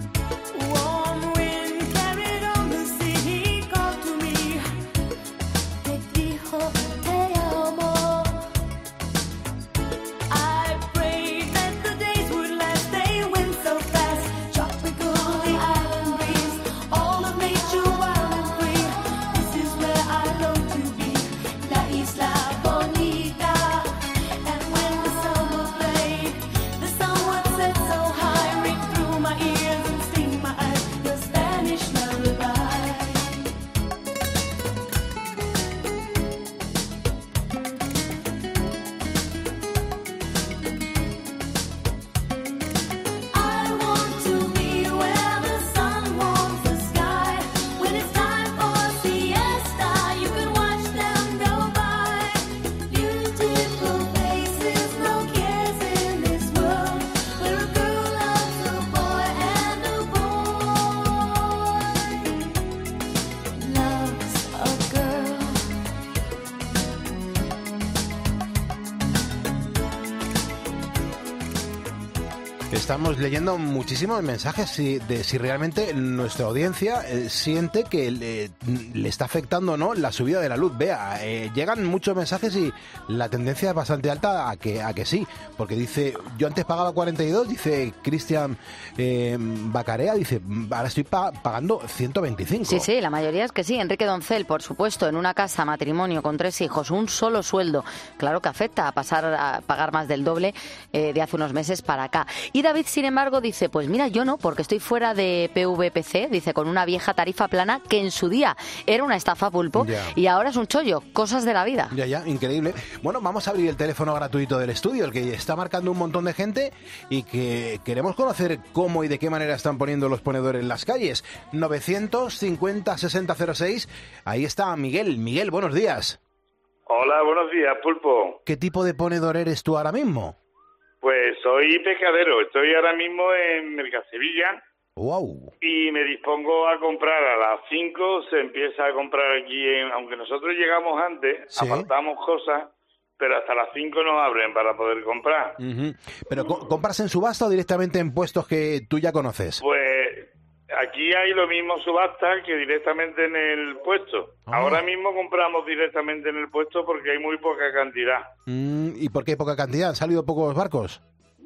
Estamos leyendo muchísimos mensajes si- de si realmente nuestra audiencia eh, siente que le, le está afectando o no la subida de la luz. Vea, eh, llegan muchos mensajes y la tendencia es bastante alta a que, a que sí, porque dice, yo antes pagaba cuarenta y dos, dice Cristian eh, Bacarea, dice, ahora estoy pa- pagando ciento veinticinco. Sí, sí, la mayoría es que sí. Enrique Doncel, por supuesto, en una casa, matrimonio con tres hijos, un solo sueldo. Claro que afecta a pasar a pagar más del doble eh, de hace unos meses para acá. Y David, sin embargo, dice, pues mira, yo no, porque estoy fuera de P V P C, dice, con una vieja tarifa plana que en su día era una estafa, Pulpo, Ya. y ahora es un chollo. Cosas de la vida. Ya, ya, increíble. Bueno, vamos a abrir el teléfono gratuito del estudio, el que está marcando un montón de gente y que queremos conocer cómo y de qué manera están poniendo los ponedores en las calles. novecientos cincuenta sesenta cero seis, ahí está Miguel. Miguel, buenos días. Hola, buenos días, Pulpo. ¿Qué tipo de ponedor eres tú ahora mismo? Pues soy pescadero, estoy ahora mismo en Mercasevilla Wow. y me dispongo a comprar a las cinco, se empieza a comprar aquí, en, aunque nosotros llegamos antes, Sí. apartamos cosas, pero hasta las cinco nos abren para poder comprar. Ujú. ¿Pero co- compras en subasta o directamente en puestos que tú ya conoces? Pues aquí hay lo mismo subasta que directamente en el puesto. Ah. Ahora mismo compramos directamente en el puesto porque hay muy poca cantidad. Mm, ¿Y por qué hay poca cantidad? ¿Han salido pocos barcos?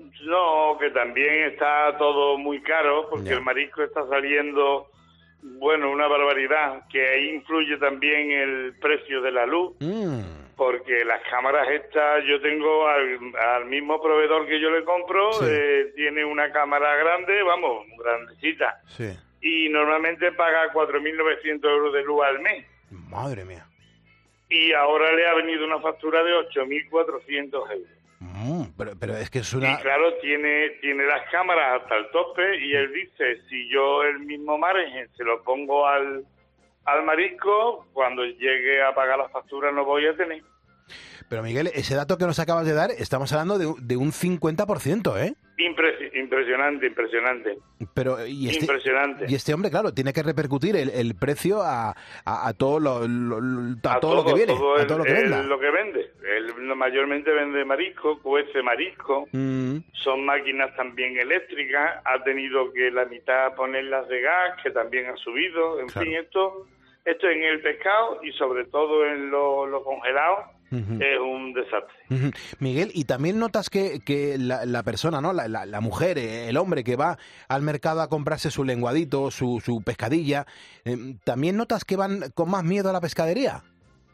No, que también está todo muy caro porque Ya. el marisco está saliendo, bueno, una barbaridad, que ahí influye también el precio de la luz, Mm. porque las cámaras estas, yo tengo al, al mismo proveedor que yo le compro, Sí. eh, tiene una cámara grande, vamos, grandecita, Sí. y normalmente paga cuatro mil novecientos euros de luz al mes. Madre mía. y ahora le ha venido una factura de ocho mil cuatrocientos euros. Mm, pero, pero es que es una... Y claro, tiene tiene las cámaras hasta el tope y él dice, si yo el mismo margen se lo pongo al, al marisco, cuando llegue a pagar la factura no voy a tener. Pero Miguel, ese dato que nos acabas de dar, estamos hablando de, de un cincuenta por ciento, ¿eh? Impres- impresionante, impresionante. Pero, y este, impresionante. Y este hombre, claro, tiene que repercutir el, el precio a, a, a todo lo, lo, a a todo, todo lo que viene, todo a el, todo lo que el- venda. lo que vende. Él mayormente vende marisco, cuece marisco. Mm, Son máquinas también eléctricas. Ha tenido que la mitad ponerlas de gas, que también ha subido. En Claro. fin, esto esto en el pescado y sobre todo en lo, lo congelado ujú. es un desastre. Ujú. Miguel, y también notas que, que la, la persona, ¿no? La, la, la mujer, eh, el hombre que va al mercado a comprarse su lenguadito, su, su pescadilla, eh, ¿también notas que van con más miedo a la pescadería?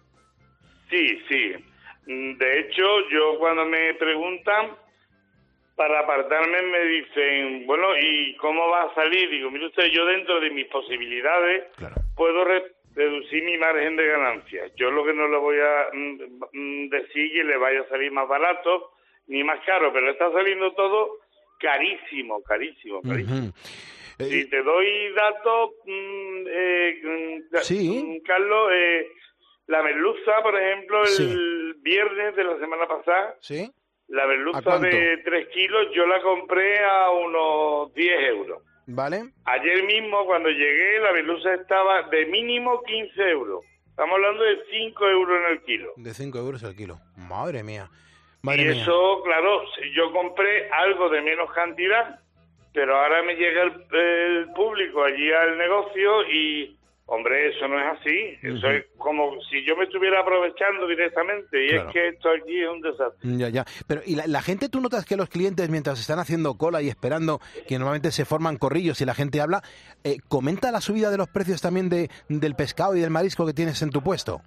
Sí, sí. Mm, De hecho, yo cuando me preguntan para apartarme me dicen, bueno, ¿y cómo va a salir? Digo, mire usted, yo dentro de mis posibilidades puedo re- reducir mi margen de ganancias. Yo lo que no le voy a mm, mm, decir que le vaya a salir más barato ni más caro, pero está saliendo todo carísimo, carísimo, carísimo. Ujú. Si te doy datos, mm, eh, mm, ca- Sí. mm, Carlos, eh, la merluza, por ejemplo, el Sí. viernes de la semana pasada, ¿Sí? la ¿A merluza cuánto? de tres kilos, yo la compré a unos diez euros. ¿Vale? Ayer mismo, cuando llegué, la merluza estaba de mínimo quince euros. Estamos hablando de cinco euros en el kilo. De cinco euros el kilo. Madre mía. Madre Y mía. eso, claro, si yo compré algo de menos cantidad, pero ahora me llega el, el público allí al negocio y, hombre, eso no es así. Eso Ujú. es como si yo me estuviera aprovechando directamente. Y Claro. es que esto aquí es un desastre. Ya, ya. Pero, ¿y la, la gente, tú notas que los clientes, mientras están haciendo cola y esperando, que normalmente se forman corrillos y la gente habla, eh, comenta la subida de los precios también de, del pescado y del marisco que tienes en tu puesto?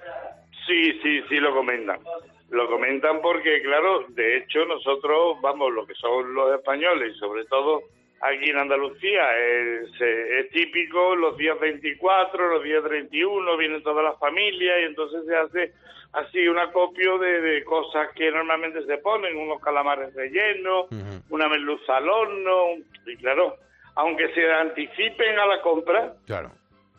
Sí, sí, sí lo comentan. Lo comentan porque, claro, de hecho nosotros, vamos, lo que son los españoles, y sobre todo aquí en Andalucía, es, eh, es típico los días veinticuatro, los días treinta y uno, vienen todas las familias y entonces se hace así un acopio de, de cosas que normalmente se ponen, unos calamares rellenos, una merluza al horno, y claro, aunque se anticipen a la compra, Claro.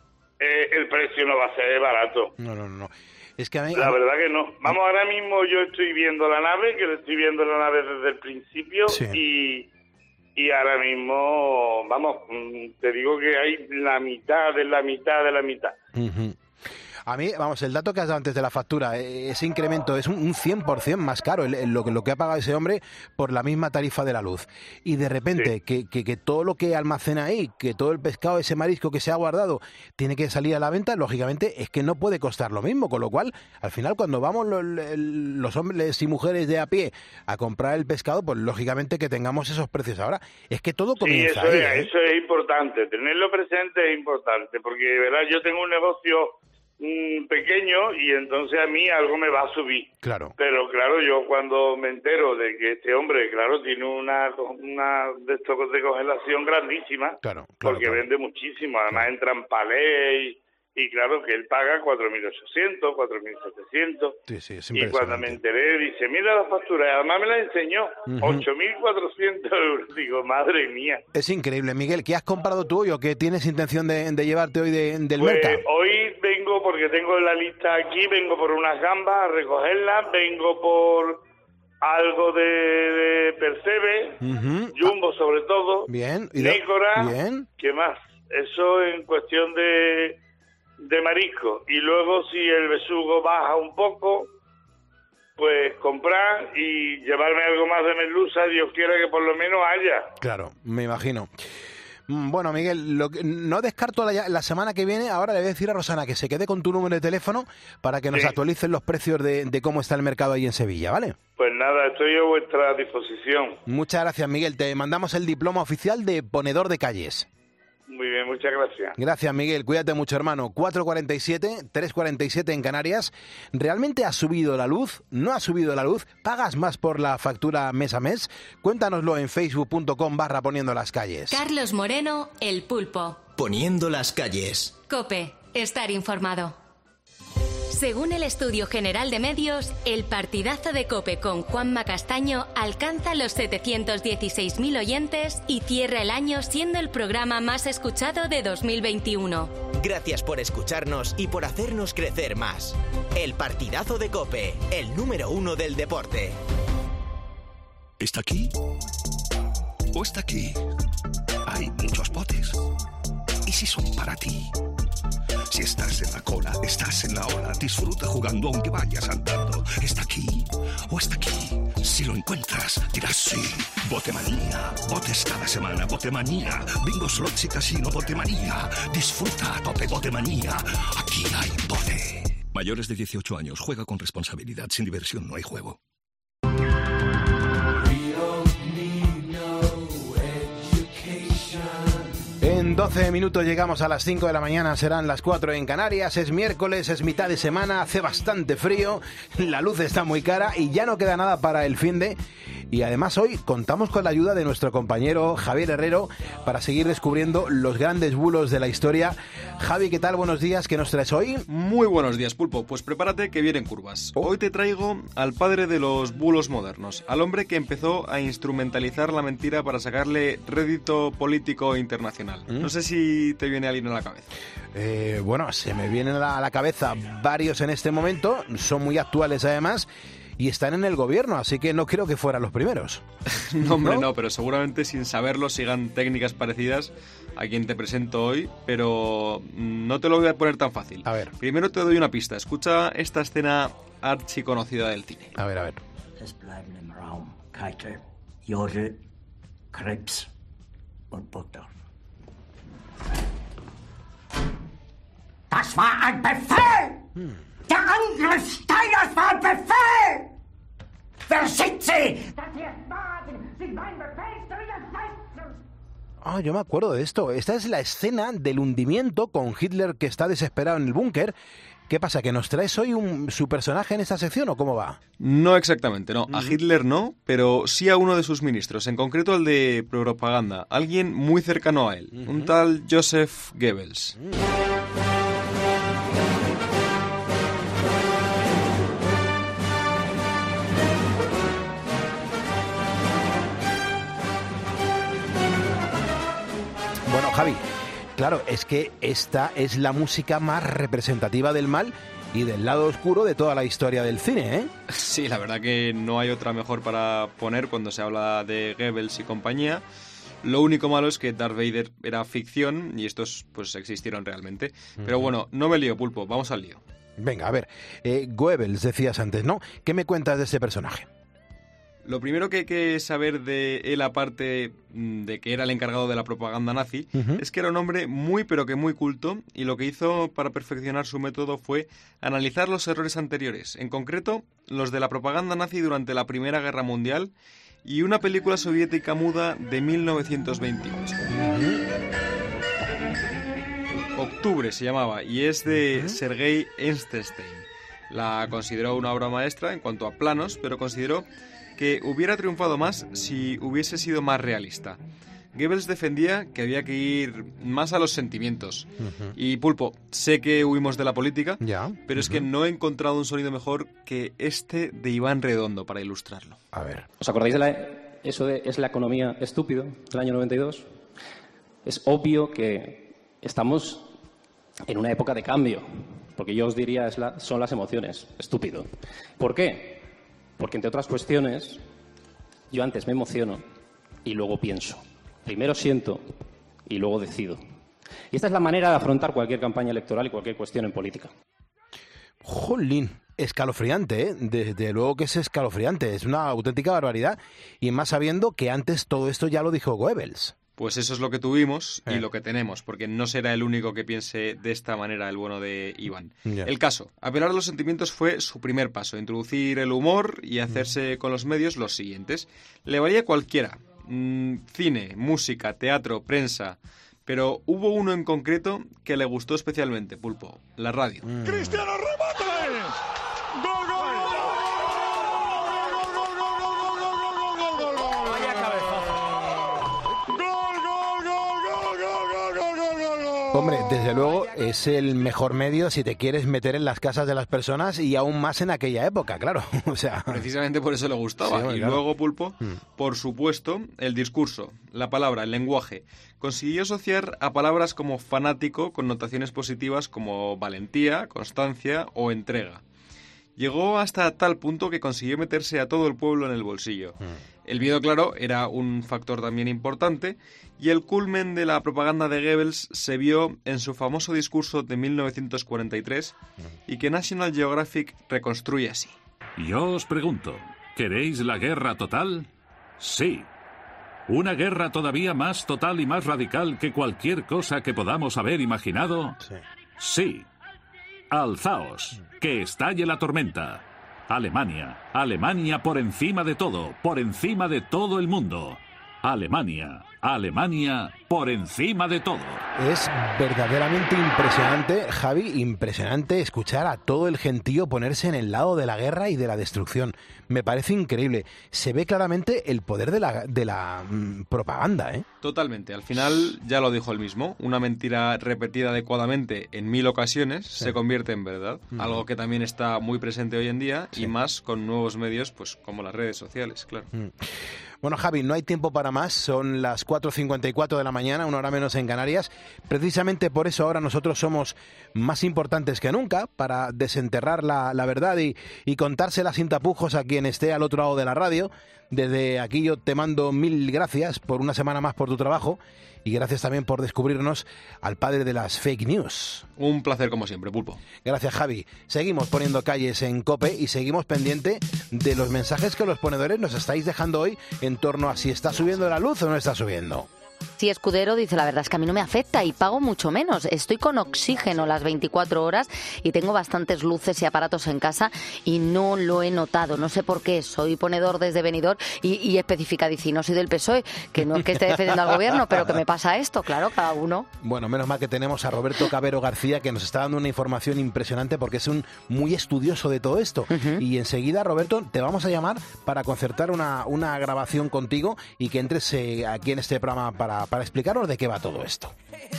eh, el precio no va a ser barato. No, no, no. Es que a mí... La verdad que no. Vamos, ahora mismo yo estoy viendo la nave, que le estoy viendo la nave desde el principio Sí. y, y ahora mismo, vamos, mm, te digo que hay la mitad de la mitad de la mitad. Ujú. A mí, vamos, el dato que has dado antes de la factura, eh, ese incremento es un, un cien por ciento más caro el- el- lo, que- lo que ha pagado ese hombre por la misma tarifa de la luz. Y de repente, que, que, que todo lo que almacena ahí, que todo el pescado, ese marisco que se ha guardado, tiene que salir a la venta, lógicamente es que no puede costar lo mismo. Con lo cual, al final, cuando vamos los, los hombres y mujeres de a pie a comprar el pescado, pues lógicamente que tengamos esos precios ahora. Es que todo Sí, comienza eso ahí. es, ¿eh? eso es importante. Tenerlo presente es importante, porque, ¿verdad? Yo tengo un negocio mm, pequeño y entonces a mí algo me va a subir. Claro. Pero claro, yo cuando me entero de que este hombre, claro, tiene una una de estos de congelación grandísima, Claro, porque vende muchísimo, además entran palés y, y claro que él paga cuatro mil ochocientos, cuatro mil setecientos. Sí, sí, es Y cuando me impresionante. enteré, dice, mira la factura, y además me la enseñó, Ujú. ocho mil cuatrocientos euros. Digo, madre mía. Es increíble. Miguel, ¿qué has comprado tú hoy o qué tienes intención de, de llevarte hoy de- del Pues mercado? hoy vengo, porque tengo la lista aquí, vengo por unas gambas a recogerlas, vengo por algo de, de percebe, Ujú. jumbo sobre todo, Bien. ¿Y de- nécora, Bien. ¿qué más? Eso en cuestión de, de marisco. Y luego si el besugo baja un poco, pues comprar y llevarme algo más de merluza, Dios quiera que por lo menos haya. Claro, me imagino. Mm, Bueno, Miguel, lo que- no descarto la, la semana que viene. Ahora le voy a decir a Rosana que se quede con tu número de teléfono para que nos Sí. actualicen los precios de, de cómo está el mercado ahí en Sevilla, ¿vale? Pues nada, estoy a vuestra disposición. Muchas gracias, Miguel. Te mandamos el diploma oficial de ponedor de calles. Muy bien, muchas gracias. Gracias, Miguel. Cuídate mucho, hermano. cuatro cuarenta y siete, tres cuarenta y siete en Canarias. ¿Realmente ha subido la luz? ¿No ha subido la luz? ¿Pagas más por la factura mes a mes? Cuéntanoslo en facebook punto com barra poniendo las calles. Carlos Moreno, El Pulpo. Poniendo las calles. Cope, estar informado. Según el Estudio General de Medios, el partidazo de COPE con Juanma Castaño alcanza los setecientos dieciséis mil oyentes y cierra el año siendo el programa más escuchado de dos mil veintiuno. Gracias por escucharnos y por hacernos crecer más. El partidazo de COPE, el número uno del deporte. ¿Está aquí? ¿O está aquí? Hay muchos botes. ¿Y si son para ti? Si estás en la cola, estás en la ola. Disfruta jugando aunque vayas andando. ¿Está aquí o está aquí? Si lo encuentras, dirás sí. Botemanía. Botes cada semana. Botemanía. Bingo, slots y casino. Botemanía. Disfruta a tope. Botemanía. Aquí hay bote. Mayores de dieciocho años. Juega con responsabilidad. Sin diversión no hay juego. En doce minutos llegamos a las cinco de la mañana, serán las cuatro en Canarias, es miércoles, es mitad de semana, hace bastante frío, la luz está muy cara y ya no queda nada para el finde. Y además hoy contamos con la ayuda de nuestro compañero Javier Herrero para seguir descubriendo los grandes bulos de la historia. Javi, ¿qué tal? Buenos días, ¿qué nos traes hoy? Muy buenos días, Pulpo. Pues prepárate que vienen curvas. Hoy te traigo al padre de los bulos modernos, al hombre que empezó a instrumentalizar la mentira para sacarle rédito político internacional. ¿Mm? No sé si te viene alguien a la cabeza. Eh, bueno, se me vienen a la, a la cabeza varios en este momento, son muy actuales además. Y están en el gobierno, así que no creo que fueran los primeros. No, hombre, no, pero seguramente sin saberlo sigan técnicas parecidas a quien te presento hoy, pero no te lo voy a poner tan fácil. A ver. Primero te doy una pista. Escucha esta escena archiconocida del cine. A ver, a ver. Es bleiben im Raum, Keitel, Jode, Krebs und Butter. Das war ein Befehl! Hmm. Der Angriff Steiners war ein Befehl! Wer schickt sie? Das hier Magen sind mein Befehlsträger. Ah, yo me acuerdo de esto. Esta es la escena del hundimiento con Hitler que está desesperado en el búnker. ¿Qué pasa? ¿Que nos traes hoy un, su personaje en esta sección o cómo va? No exactamente, no. A Hitler no, pero sí a uno de sus ministros, en concreto el de propaganda. Alguien muy cercano a él, uh-huh. Un tal Joseph Goebbels. Uh-huh. Bueno, Javi, claro, es que esta es la música más representativa del mal y del lado oscuro de toda la historia del cine, ¿eh? Sí, la verdad que no hay otra mejor para poner cuando se habla de Goebbels y compañía. Lo único malo es que Darth Vader era ficción y estos pues existieron realmente. Pero uh-huh. Bueno, no me lío, Pulpo, vamos al lío. Venga, a ver, eh, Goebbels decías antes, ¿no? ¿Qué me cuentas de este personaje? Lo primero que hay que saber de él, aparte de que era el encargado de la propaganda nazi, uh-huh. es que era un hombre muy pero que muy culto y lo que hizo para perfeccionar su método fue analizar los errores anteriores, en concreto los de la propaganda nazi durante la Primera Guerra Mundial y una película soviética muda de mil novecientos veintiocho. Uh-huh. Octubre se llamaba y es de uh-huh. Sergei Eisenstein. La consideró una obra maestra en cuanto a planos, pero consideró que hubiera triunfado más si hubiese sido más realista. Goebbels defendía que había que ir más a los sentimientos. Uh-huh. Y Pulpo, sé que huimos de la política, ya, pero uh-huh. es que no he encontrado un sonido mejor que este de Iván Redondo para ilustrarlo. A ver. ¿Os acordáis de la, eso de es la economía estúpido del año noventa y dos? Es obvio que estamos en una época de cambio, porque yo os diría es la, son las emociones, estúpido. ¿Por qué? Porque, entre otras cuestiones, yo antes me emociono y luego pienso. Primero siento y luego decido. Y esta es la manera de afrontar cualquier campaña electoral y cualquier cuestión en política. Jolín, escalofriante, ¿eh? Desde luego que es escalofriante. Es una auténtica barbaridad. Y más sabiendo que antes todo esto ya lo dijo Goebbels. Pues eso es lo que tuvimos y eh. lo que tenemos, porque no será el único que piense de esta manera el bueno de Iván. Yeah. El caso, apelar a los sentimientos fue su primer paso, introducir el humor y hacerse mm. con los medios los siguientes. Le valía cualquiera, mm, cine, música, teatro, prensa, pero hubo uno en concreto que le gustó especialmente, Pulpo, la radio. Mm. ¡Cristiano, remate! ¡Gol, gol! Hombre, desde luego es el mejor medio si te quieres meter en las casas de las personas y aún más en aquella época, claro. O sea, precisamente por eso le gustaba. Sí, y claro. luego, Pulpo, Mm. por supuesto, el discurso, la palabra, el lenguaje. Consiguió asociar a palabras como fanático connotaciones positivas como valentía, constancia o entrega. Llegó hasta tal punto que consiguió meterse a todo el pueblo en el bolsillo. El miedo, claro, era un factor también importante, y el culmen de la propaganda de Goebbels se vio en su famoso discurso de mil novecientos cuarenta y tres, y que National Geographic reconstruye así. Yo os pregunto, ¿queréis la guerra total? Sí. ¿Una guerra todavía más total y más radical que cualquier cosa que podamos haber imaginado? Sí. Sí. Alzaos, que estalle la tormenta. Alemania, Alemania por encima de todo, por encima de todo el mundo. Alemania, Alemania por encima de todo. Es verdaderamente impresionante, Javi, impresionante escuchar a todo el gentío ponerse en el lado de la guerra y de la destrucción. Me parece increíble. Se ve claramente el poder de la, de la mm, propaganda, ¿eh? Totalmente. Al final, ya lo dijo él mismo, una mentira repetida adecuadamente en mil ocasiones Sí. se convierte en verdad. Mm. Algo que también está muy presente hoy en día, y más con nuevos medios, pues como las redes sociales, claro. Mm. Bueno, Javi, no hay tiempo para más. Son las cuatro cincuenta y cuatro de la mañana, una hora menos en Canarias. Precisamente por eso ahora nosotros somos más importantes que nunca para desenterrar la, la verdad y, y contársela sin tapujos a quien esté al otro lado de la radio. Desde aquí yo te mando mil gracias por una semana más por tu trabajo, y gracias también por descubrirnos al padre de las fake news. Un placer como siempre, Pulpo. Gracias, Javi. Seguimos poniendo calles en COPE y seguimos pendiente de los mensajes que los ponedores nos estáis dejando hoy en torno a si está subiendo la luz o no está subiendo. Sí, Escudero dice, la verdad es que a mí no me afecta y pago mucho menos. Estoy con oxígeno las veinticuatro horas y tengo bastantes luces y aparatos en casa y no lo he notado. No sé por qué. Soy ponedor desde Benidorm y, y especifica, dice, no soy del P S O E, que no es que esté defendiendo al gobierno, pero que me pasa esto. Claro, cada uno. Bueno, menos mal que tenemos a Roberto Cabero García, que nos está dando una información impresionante porque es un muy estudioso de todo esto. Uh-huh. Y enseguida, Roberto, te vamos a llamar para concertar una, una grabación contigo y que entres eh, aquí en este programa para Para, para explicaros de qué va todo esto.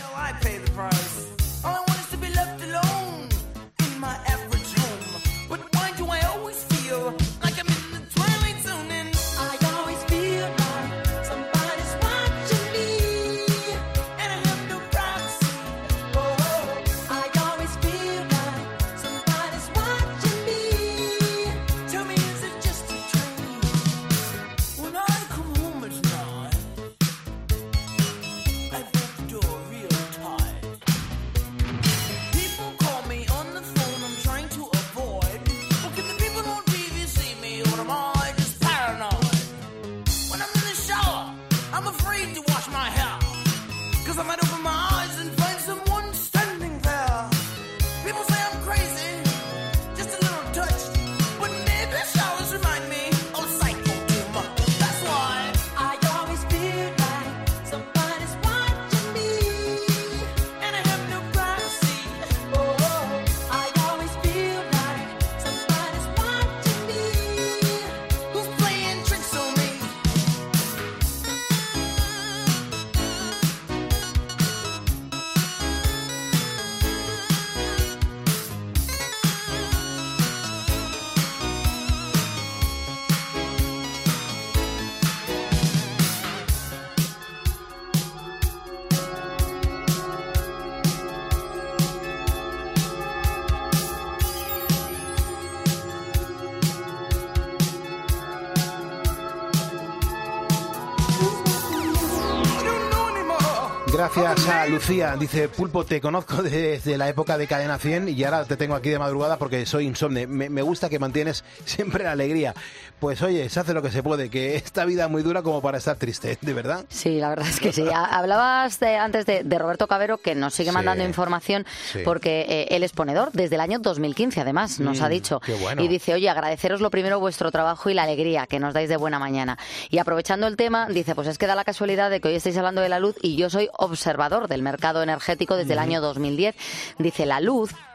Gracias a Lucía. Dice, Pulpo, te conozco desde la época de Cadena cien y ahora te tengo aquí de madrugada porque soy insomne. Me, me gusta que mantienes siempre la alegría. Pues oye, se hace lo que se puede, que esta vida es muy dura como para estar triste, ¿de verdad? Sí, la verdad es que sí. Hablabas de, antes de, de Roberto Cabero, que nos sigue mandando sí, información sí. porque eh, él es ponedor desde el año dos mil quince, además, nos mm, ha dicho. Qué bueno. Y dice, oye, agradeceros lo primero vuestro trabajo y la alegría que nos dais de buena mañana. Y aprovechando el tema, dice, pues es que da la casualidad de que hoy estáis hablando de la luz y yo soy observador del mercado energético desde mm. el año dos mil diez. Dice, la luz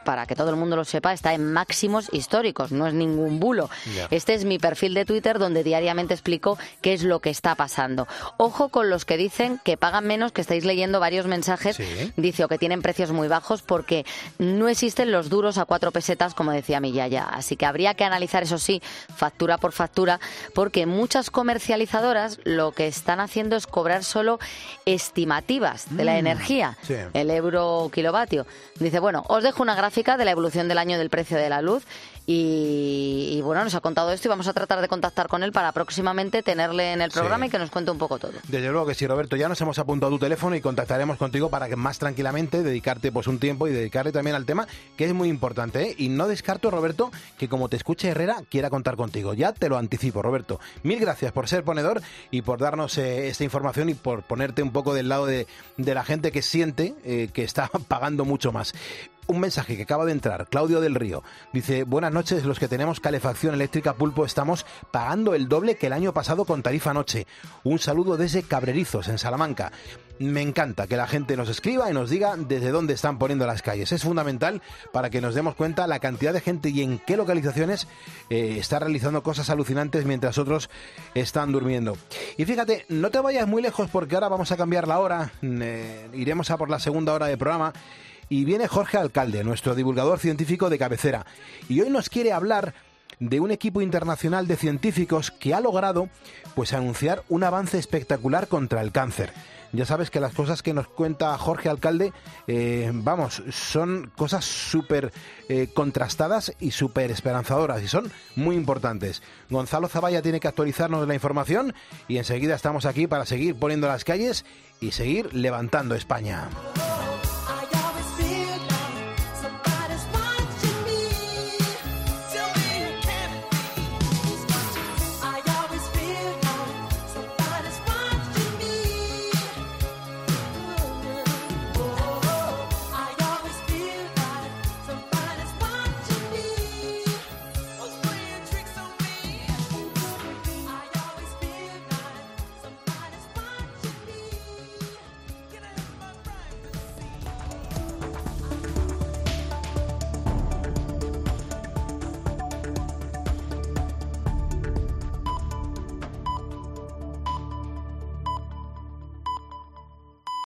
para que todo el mundo lo sepa, está en máximos históricos, no es ningún bulo. Ya. Este es mi perfil de Twitter donde diariamente explico qué es lo que está pasando. Ojo con los que dicen que pagan menos, que estáis leyendo varios mensajes, Sí. dice, o que tienen precios muy bajos, porque no existen los duros a cuatro pesetas, como decía mi yaya. Así que habría que analizar, eso sí, factura por factura, porque muchas comercializadoras lo que están haciendo es cobrar solo estimativas de la Mm, energía, sí. el euro kilovatio. Dice, bueno, os dejo una gráfica de la evolución del año del precio de la luz y, y bueno, nos ha contado esto y vamos a tratar de contactar con él para próximamente tenerle en el programa Sí. y que nos cuente un poco todo. Desde luego que sí, Roberto. Ya nos hemos apuntado tu teléfono y contactaremos contigo para que más tranquilamente dedicarte pues un tiempo y dedicarle también al tema, que es muy importante, ¿eh? Y no descarto, Roberto, que como te escuche Herrera, quiera contar contigo. Ya te lo anticipo, Roberto. Mil gracias por ser ponedor y por darnos eh, esta información y por ponerte un poco del lado de, de la gente que siente eh, que está pagando mucho más. Un mensaje que acaba de entrar, Claudio del Río, dice, buenas noches, los que tenemos calefacción eléctrica Pulpo estamos pagando el doble que el año pasado con tarifa noche. Un saludo desde Cabrerizos, en Salamanca. Me encanta que la gente nos escriba y nos diga desde dónde están poniendo las calles. Es fundamental para que nos demos cuenta la cantidad de gente y en qué localizaciones eh, está realizando cosas alucinantes mientras otros están durmiendo. Y fíjate, no te vayas muy lejos porque ahora vamos a cambiar la hora, eh, iremos a por la segunda hora de programa. Y viene Jorge Alcalde, nuestro divulgador científico de cabecera. Y hoy nos quiere hablar de un equipo internacional de científicos que ha logrado pues anunciar un avance espectacular contra el cáncer. Ya sabes que las cosas que nos cuenta Jorge Alcalde, eh, vamos, son cosas súper eh, contrastadas y súper esperanzadoras y son muy importantes. Gonzalo Zavalla tiene que actualizarnos la información y enseguida estamos aquí para seguir poniendo las calles y seguir levantando España.